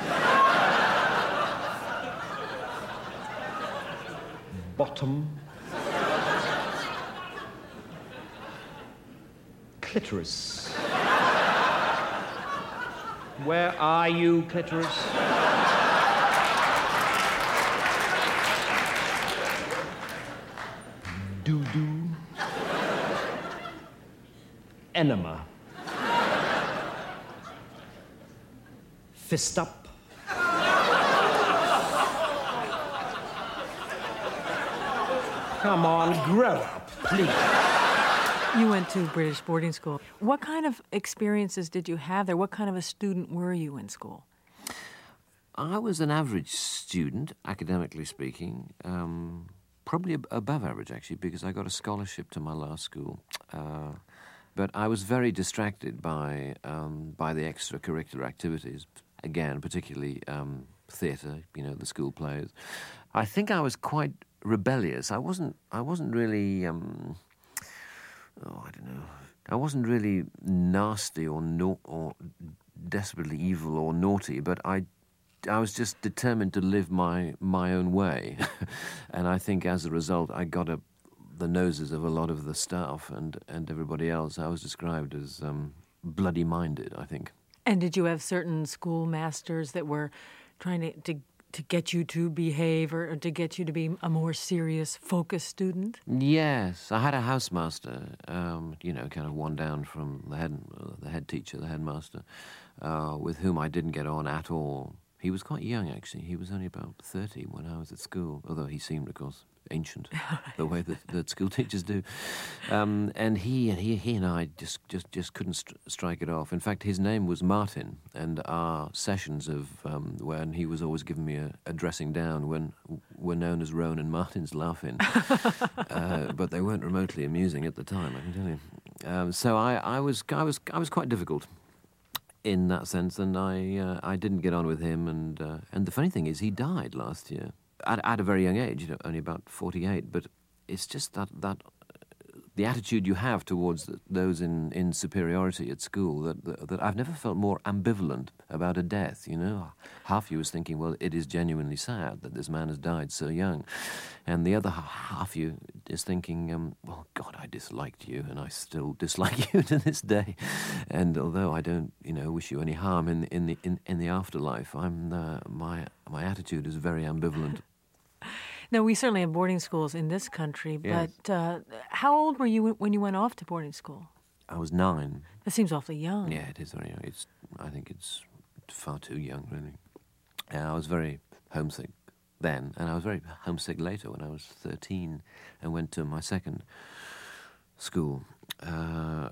Speaker 14: Bottom. Clitoris. Where are you, clitoris? Doo-doo. Enema. Fist up. Come on, grow up, please.
Speaker 1: You went to British boarding school. What kind of experiences did you have there? What kind of a student were you in school?
Speaker 13: I was an average student, academically speaking. Um, probably ab- above average, actually, because I got a scholarship to my last school. Uh, but I was very distracted by um, by the extracurricular activities. Again, particularly um, theatre, you know, the school plays. I think I was quite rebellious. I wasn't. I wasn't really. Um, oh, I don't know. I wasn't really nasty or no, or desperately evil or naughty, but I. I was just determined to live my my own way, and I think as a result, I got up the noses of a lot of the staff and and everybody else. I was described as um, bloody-minded, I think.
Speaker 1: And did you have certain schoolmasters that were trying to, to to get you to behave or, or to get you to be a more serious, focused student?
Speaker 13: Yes, I had a housemaster, um, you know, kind of one down from the head uh, the head teacher, the headmaster, uh, with whom I didn't get on at all. He was quite young, actually. He was only about thirty when I was at school, although he seemed, of course, ancient, the way that, that school teachers do. Um, and he and he, he and I just just, just couldn't st- strike it off. In fact, his name was Martin, and our sessions of um, when he was always giving me a, a dressing down when were known as Rowan and Martin's Laugh-In. uh, but they weren't remotely amusing at the time, I can tell you. Um, so I, I was I was I was quite difficult in that sense, and I uh, I didn't get on with him, and uh, and the funny thing is, he died last year at, at a very young age, you know, only about forty-eight. But it's just that that uh, the attitude you have towards the, those in, in superiority at school that, that that I've never felt more ambivalent about a death. You know, half you was thinking, well, it is genuinely sad that this man has died so young, and the other half you is thinking, um, well, God, I disliked you, and I still dislike you to this day. And although I don't, you know, wish you any harm in in the in, in the afterlife, I'm uh, my my attitude is very ambivalent.
Speaker 1: Now, we certainly have boarding schools in this country,
Speaker 13: Yes.
Speaker 1: but uh, how old were you when you went off to boarding school?
Speaker 13: I was nine.
Speaker 1: That seems awfully young.
Speaker 13: Yeah, it is very young. It's I think it's far too young, really. And I was very homesick then, and I was very homesick later when I was thirteen and went to my second school. Uh,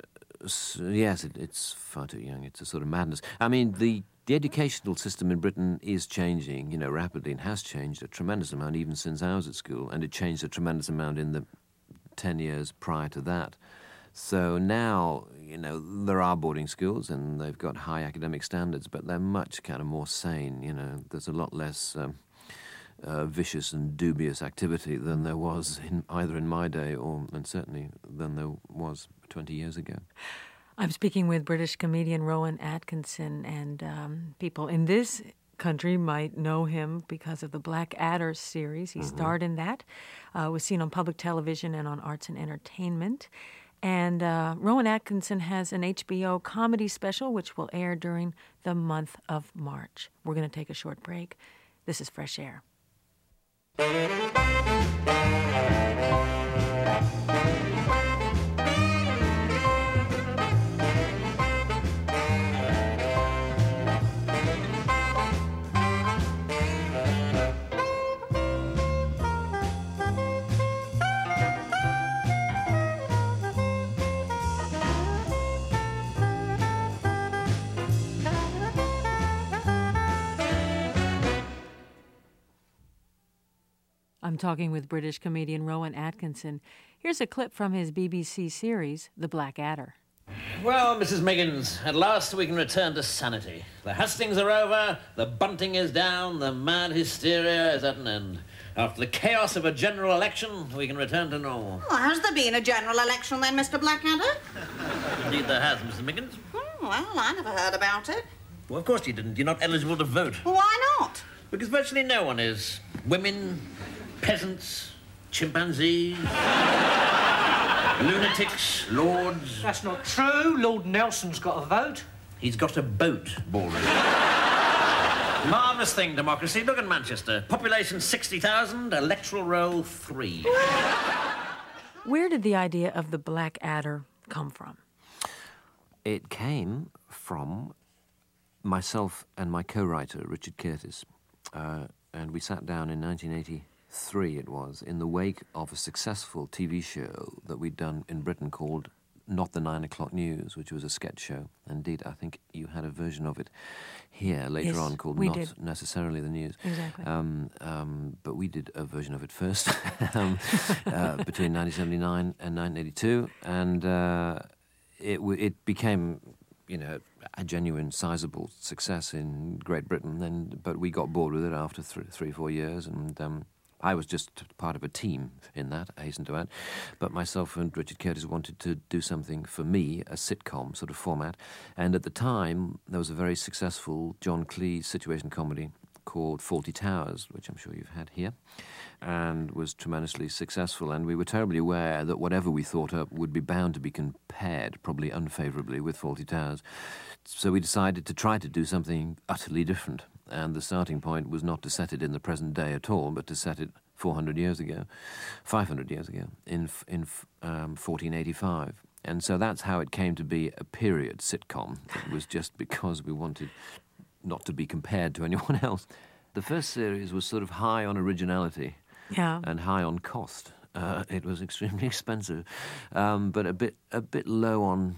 Speaker 13: so yes, it, it's far too young. It's a sort of madness. I mean, the, the educational system in Britain is changing, you know, rapidly, and has changed a tremendous amount even since I was at school, and it changed a tremendous amount in the ten years prior to that. So now, you know, there are boarding schools and they've got high academic standards, but they're much kind of more sane, you know. There's a lot less um, uh, vicious and dubious activity than there was in either in my day or, and certainly, than there was twenty years ago.
Speaker 1: I'm speaking with British comedian Rowan Atkinson, and um, people in this country might know him because of the Blackadder series. He mm-hmm. starred in that, uh, was seen on public television and on Arts and Entertainment. And uh, Rowan Atkinson has an H B O comedy special which will air during the month of March. We're going to take a short break. This is Fresh Air. I'm talking with British comedian Rowan Atkinson. Here's a clip from his B B C series, The Blackadder.
Speaker 15: Well, Missus Miggins, at last we can return to sanity. The hustings are over, the bunting is down, the mad hysteria is at an end. After the chaos of a general election, we can return to normal.
Speaker 16: Well, has there been a general election then, Mister Blackadder?
Speaker 15: Indeed there has, Missus Miggins.
Speaker 16: Oh, well, I never heard about it.
Speaker 15: Well, of course you didn't. You're not eligible to vote.
Speaker 16: Well, why not?
Speaker 15: Because virtually no one is. Women, peasants, chimpanzees, lunatics, lords.
Speaker 17: That's not true. Lord Nelson's got a vote.
Speaker 15: He's got a boat, Baldwin. Marvellous thing, democracy. Look at Manchester. Population sixty thousand, electoral roll three.
Speaker 1: Where did the idea of the Blackadder come from?
Speaker 13: It came from myself and my co-writer, Richard Curtis. Uh, and we sat down in nineteen eighty-three, it was, in the wake of a successful T V show that we'd done in Britain called Not the Nine O'Clock News, which was a sketch show. Indeed, I think you had a version of it here later
Speaker 1: Yes,
Speaker 13: on called
Speaker 1: we
Speaker 13: Not
Speaker 1: did.
Speaker 13: Necessarily the News.
Speaker 1: Exactly.
Speaker 13: Um, um, but we did a version of it first um, uh, between nineteen seventy-nine and nineteen eighty-two, and uh, it, w- it became, you know, a genuine, sizable success in Great Britain. And but we got bored with it after th- three, four years, and um, I was just part of a team in that, I hasten to add. But myself and Richard Curtis wanted to do something for me, a sitcom sort of format. And at the time, there was a very successful John Cleese situation comedy called Fawlty Towers, which I'm sure you've had here, and was tremendously successful. And we were terribly aware that whatever we thought up would be bound to be compared, probably unfavourably, with Fawlty Towers. So we decided to try to do something utterly different. And the starting point was not to set it in the present day at all, but to set it four hundred years ago, five hundred years ago, in in um, fourteen eighty-five. And so that's how it came to be a period sitcom. It was just because we wanted not to be compared to anyone else. The first series was sort of high on originality
Speaker 1: Yeah.
Speaker 13: and high on cost. Uh, it was extremely expensive, um, but a bit a bit low on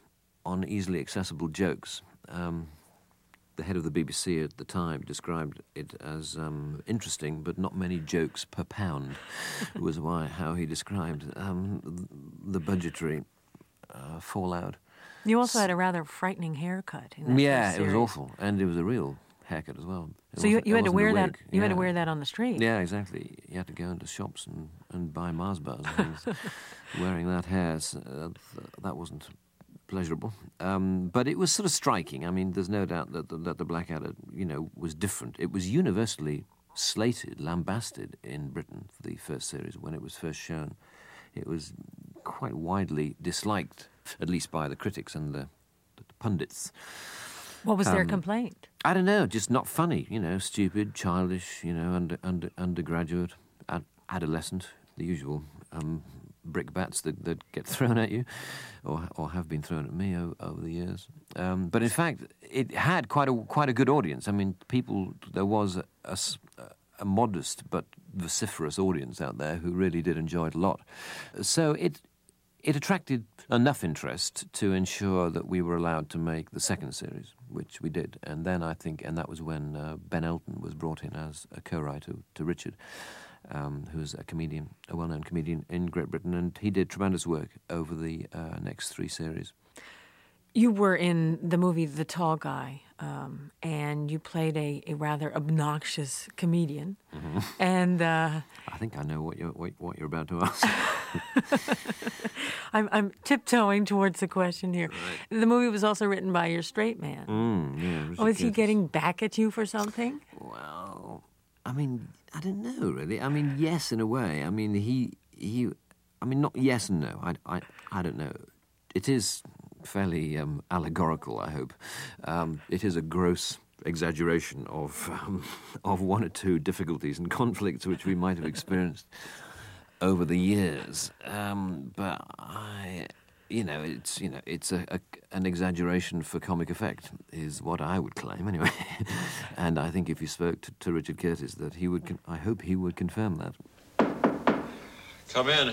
Speaker 13: on easily accessible jokes. Um, the head of the B B C at the time described it as um, interesting, but not many jokes per pound, was why how he described um, the budgetary uh, fallout.
Speaker 1: You also had a rather frightening haircut. In that
Speaker 13: Yeah,
Speaker 1: first
Speaker 13: it was
Speaker 1: series.
Speaker 13: awful, and it was a real haircut as well. It
Speaker 1: So you,
Speaker 13: wasn't-
Speaker 1: you
Speaker 13: it
Speaker 1: had to
Speaker 13: wasn't a
Speaker 1: wear that.
Speaker 13: wig.
Speaker 1: You had to
Speaker 13: Yeah.
Speaker 1: wear that on the street.
Speaker 13: Yeah, exactly. You had to go into shops and, and buy Mars bars and things. Wearing that hair, so, uh, th- that wasn't pleasurable. Um, but it was sort of striking. I mean, there's no doubt that the, that the Blackadder, you know, was different. It was universally slated, lambasted in Britain for the first series when it was first shown. It was quite widely disliked, at least by the critics and the, the pundits.
Speaker 1: What was their
Speaker 13: Um,
Speaker 1: complaint?
Speaker 13: I don't know, just not funny, you know, stupid, childish, you know, under, under, undergraduate, ad- adolescent, the usual um, brickbats that, that get thrown at you, or or have been thrown at me o- over the years. Um, but in fact, it had quite a quite a good audience. I mean, people, there was a, a s- a modest but vociferous audience out there who really did enjoy it a lot. So it it attracted enough interest to ensure that we were allowed to make the second series, which we did. And then I think, and that was when uh, Ben Elton was brought in as a co-writer to Richard, um, who was a comedian, a well-known comedian in Great Britain, and he did tremendous work over the uh, next three series.
Speaker 1: You were in the movie The Tall Guy, um, and you played a, a rather obnoxious comedian.
Speaker 13: Mm-hmm.
Speaker 1: And uh,
Speaker 13: I think I know what you're what, what you're about to ask.
Speaker 1: I'm, I'm tiptoeing towards the question here. Right. The movie was also written by your straight man.
Speaker 13: Mm, yeah, Richard
Speaker 1: Oh, is he
Speaker 13: Curtis.
Speaker 1: getting back at you for something?
Speaker 13: Well, I mean, I don't know really. I mean, yes, in a way. I mean, he he. I mean, not yes and no. I I I don't know. It is fairly um, allegorical, I hope. Um, it is a gross exaggeration of um, of one or two difficulties and conflicts which we might have experienced over the years. Um, but I, you know, it's you know, it's a, a an exaggeration for comic effect is what I would claim anyway. And I think if you spoke to, to Richard Curtis, that he would. Con- I hope he would confirm that.
Speaker 18: Come in.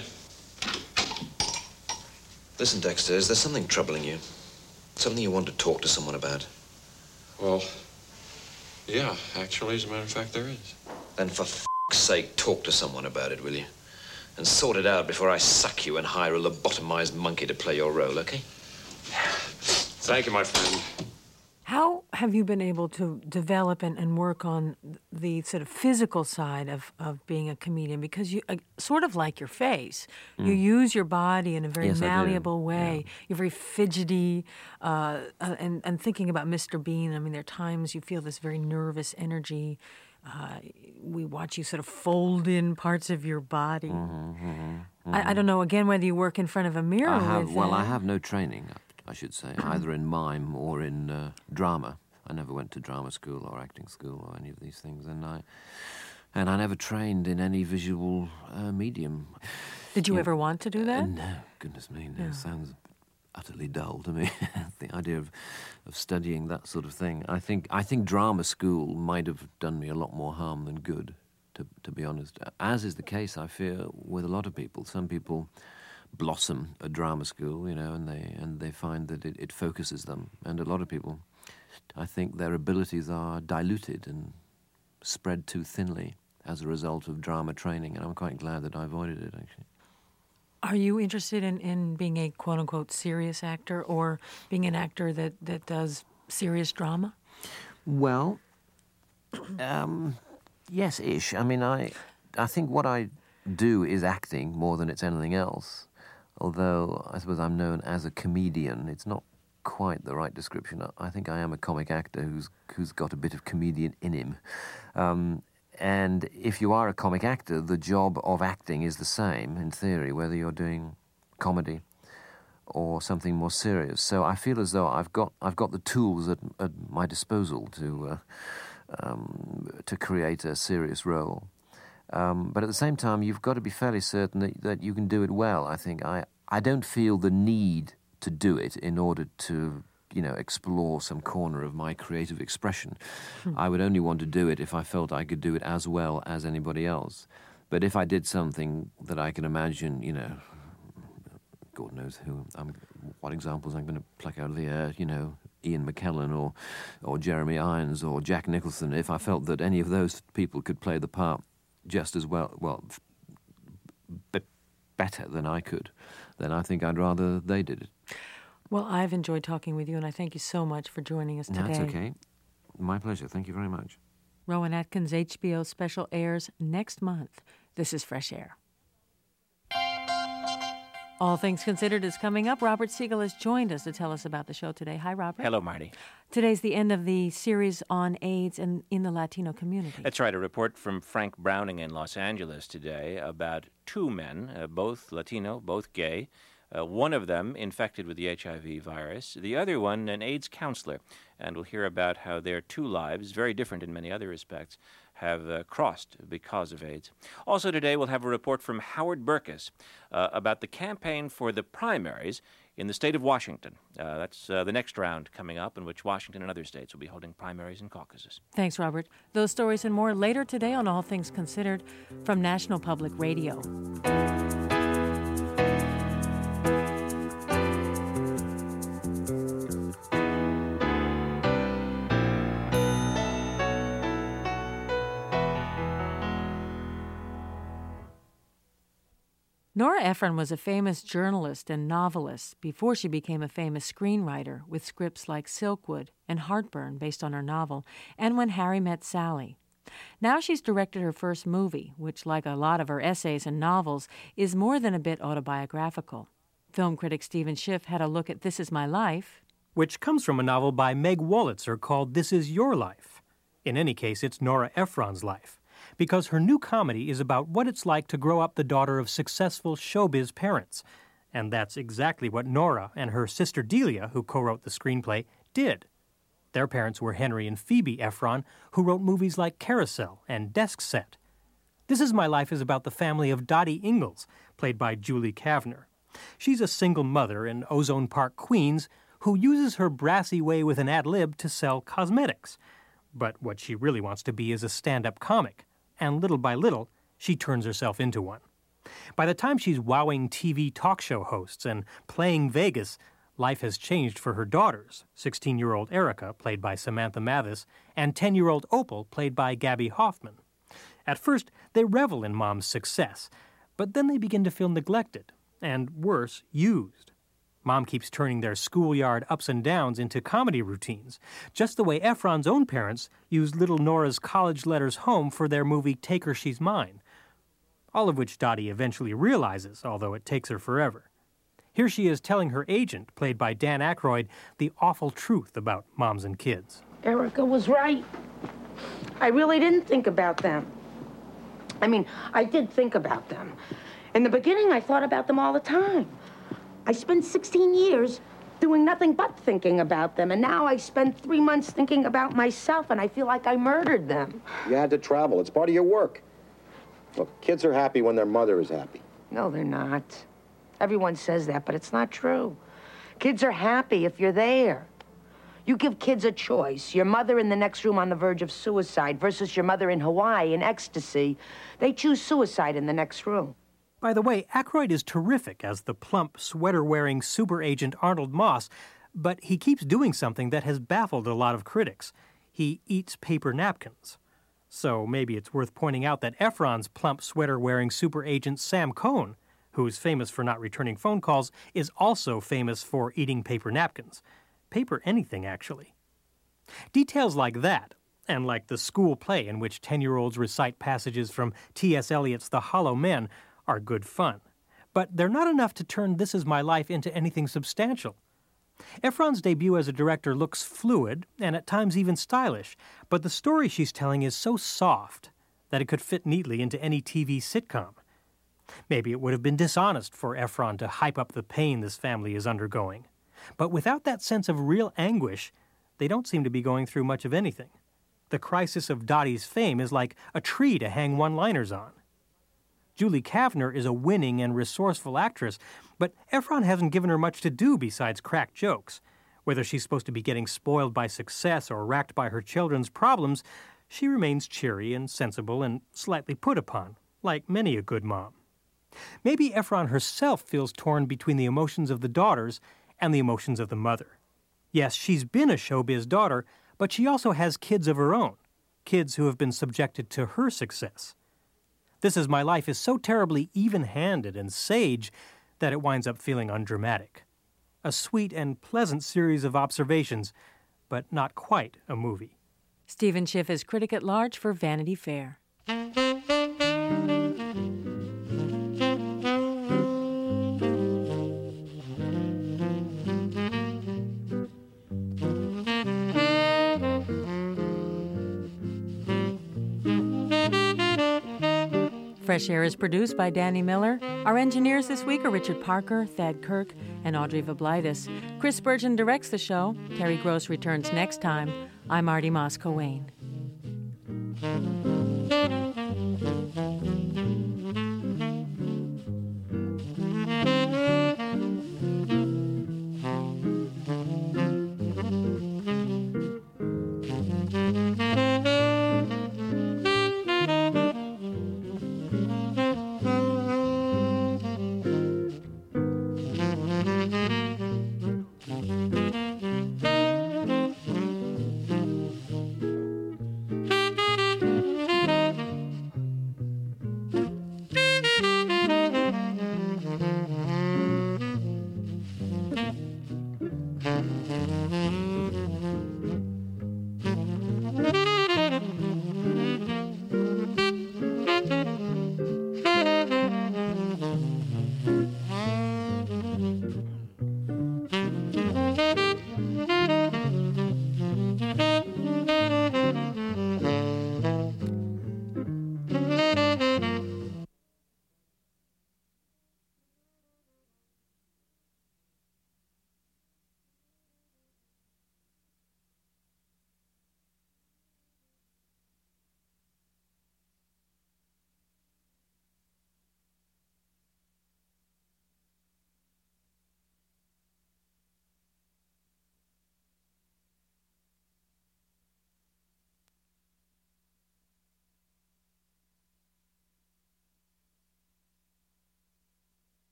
Speaker 18: Listen, Dexter, is there something troubling you? Something you want to talk to someone about?
Speaker 19: Well, yeah, actually, as a matter of fact, there is.
Speaker 18: Then for f***'s sake, talk to someone about it, will you? And sort it out before I suck you and hire a lobotomized monkey to play your role, okay?
Speaker 19: Thank you, my friend.
Speaker 1: How have you been able to develop and, and work on the sort of physical side of, of being a comedian? Because you, uh, sort of like your face, mm. you use your body in a very
Speaker 13: yes,
Speaker 1: malleable way.
Speaker 13: Yeah.
Speaker 1: You're very fidgety. Uh, uh, and, and thinking about Mister Bean, I mean, there are times you feel this very nervous energy. Uh, we watch you sort of fold in parts of your body.
Speaker 13: Mm-hmm, mm-hmm, mm-hmm.
Speaker 1: I, I don't know, again, whether you work in front of a mirror
Speaker 13: I have,
Speaker 1: with
Speaker 13: Well,
Speaker 1: that.
Speaker 13: I have no training, I should say, either in mime or in uh, drama. I never went to drama school or acting school or any of these things, and I and I never trained in any visual uh, medium.
Speaker 1: Did you
Speaker 13: yeah.
Speaker 1: ever want to do that?
Speaker 13: Uh, no, goodness me, no.
Speaker 1: Yeah.
Speaker 13: It sounds utterly dull to me. The idea of of studying that sort of thing. I think I think drama school might have done me a lot more harm than good, to to be honest. As is the case, I fear, with a lot of people. Some people blossom at drama school, you know, and they and they find that it, it focuses them. And a lot of people, I think, their abilities are diluted and spread too thinly as a result of drama training. And I'm quite glad that I avoided it, actually.
Speaker 1: Are you interested in, in being a quote-unquote serious actor or being an actor that, that does serious drama?
Speaker 13: Well, um, yes-ish. I mean, I I think what I do is acting more than it's anything else. Although I suppose I'm known as a comedian. It's not quite the right description. I think I am a comic actor who's who's got a bit of comedian in him. Um, and if you are a comic actor, the job of acting is the same, in theory, whether you're doing comedy or something more serious. So I feel as though I've got I've got the tools at, at my disposal to uh, um, to create a serious role. Um, but at the same time, you've got to be fairly certain that, that you can do it well. I think I I don't feel the need to do it in order to, you know, explore some corner of my creative expression. Hmm. I would only want to do it if I felt I could do it as well as anybody else. But if I did something that I can imagine, you know, God knows who, I'm, what examples I'm going to pluck out of the air, you know, Ian McKellen or, or Jeremy Irons or Jack Nicholson, if I felt that any of those people could play the part just as well, well, b- better than I could, then I think I'd rather they did it.
Speaker 1: Well, I've enjoyed talking with you, and I thank you so much for joining us today.
Speaker 13: That's okay. My pleasure. Thank you very much.
Speaker 1: Rowan Atkins' H B O special airs next month. This is Fresh Air. All Things Considered is coming up. Robert Siegel has joined us to tell us about the show today. Hi, Robert.
Speaker 20: Hello, Marty.
Speaker 1: Today's the end of the series on AIDS and in the Latino community.
Speaker 20: That's right. A report from Frank Browning in Los Angeles today about two men, uh, both Latino, both gay. Uh, one of them infected with the H I V virus, the other one an AIDS counselor. And we'll hear about how their two lives, very different in many other respects, have uh, crossed because of AIDS. Also today we'll have a report from Howard Burkus uh, about the campaign for the primaries in the state of Washington. Uh, that's uh, the next round coming up, in which Washington and other states will be holding primaries and caucuses.
Speaker 1: Thanks, Robert. Those stories and more later today on All Things Considered from National Public Radio. Nora Ephron was a famous journalist and novelist before she became a famous screenwriter with scripts like Silkwood and Heartburn, based on her novel, and When Harry Met Sally. Now she's directed her first movie, which, like a lot of her essays and novels, is more than a bit autobiographical. Film critic Stephen Schiff had a look at This Is My Life,
Speaker 21: which comes from a novel by Meg Wolitzer called This Is Your Life. In any case, it's Nora Ephron's life, because her new comedy is about what it's like to grow up the daughter of successful showbiz parents. And that's exactly what Nora and her sister Delia, who co-wrote the screenplay, did. Their parents were Henry and Phoebe Ephron, who wrote movies like Carousel and Desk Set. This Is My Life is about the family of Dottie Ingalls, played by Julie Kavner. She's a single mother in Ozone Park, Queens, who uses her brassy way with an ad lib to sell cosmetics. But what she really wants to be is a stand-up comic. And little by little, she turns herself into one. By the time she's wowing T V talk show hosts and playing Vegas, life has changed for her daughters, sixteen-year-old Erica, played by Samantha Mathis, and ten-year-old Opal, played by Gabby Hoffman. At first, they revel in Mom's success, but then they begin to feel neglected, and worse, used. Mom keeps turning their schoolyard ups and downs into comedy routines, just the way Ephron's own parents used little Nora's college letters home for their movie Take Her, She's Mine. All of which Dottie eventually realizes, although it takes her forever. Here she is telling her agent, played by Dan Aykroyd, the awful truth about moms and kids.
Speaker 3: Erica was right. I really didn't think about them. I mean, I did think about them. In the beginning, I thought about them all the time. I spent sixteen years doing nothing but thinking about them, and now I spend three months thinking about myself, and I feel like I murdered them.
Speaker 22: You had to travel. It's part of your work. Look, kids are happy when their mother is happy.
Speaker 3: No, they're not. Everyone says that, but it's not true. Kids are happy if you're there. You give kids a choice. Your mother in the next room on the verge of suicide versus your mother in Hawaii in ecstasy. They choose suicide in the next room.
Speaker 21: By the way, Aykroyd is terrific as the plump, sweater-wearing super agent Arnold Moss, but he keeps doing something that has baffled a lot of critics. He eats paper napkins. So maybe it's worth pointing out that Ephron's plump, sweater-wearing super agent Sam Cohn, who's famous for not returning phone calls, is also famous for eating paper napkins. Paper anything, actually. Details like that, and like the school play in which ten-year-olds recite passages from T S Eliot's The Hollow Men, are good fun. But they're not enough to turn This Is My Life into anything substantial. Ephron's debut as a director looks fluid, and at times even stylish, but the story she's telling is so soft that it could fit neatly into any T V sitcom. Maybe it would have been dishonest for Ephron to hype up the pain this family is undergoing. But without that sense of real anguish, they don't seem to be going through much of anything. The crisis of Dottie's fame is like a tree to hang one-liners on. Julie Kavner is a winning and resourceful actress, but Ephron hasn't given her much to do besides crack jokes. Whether she's supposed to be getting spoiled by success or racked by her children's problems, she remains cheery and sensible and slightly put upon, like many a good mom. Maybe Ephron herself feels torn between the emotions of the daughters and the emotions of the mother. Yes, she's been a showbiz daughter, but she also has kids of her own, kids who have been subjected to her success. This Is My Life is so terribly even-handed and sage that it winds up feeling undramatic. A sweet and pleasant series of observations, but not quite a movie.
Speaker 1: Stephen Schiff is critic at large for Vanity Fair. Fresh Air is produced by Danny Miller. Our engineers this week are Richard Parker, Thad Kirk, and Audrey Vablaitis. Chris Spurgeon directs the show. Terry Gross returns next time. I'm Marty Moss-Cowain. Mm-hmm.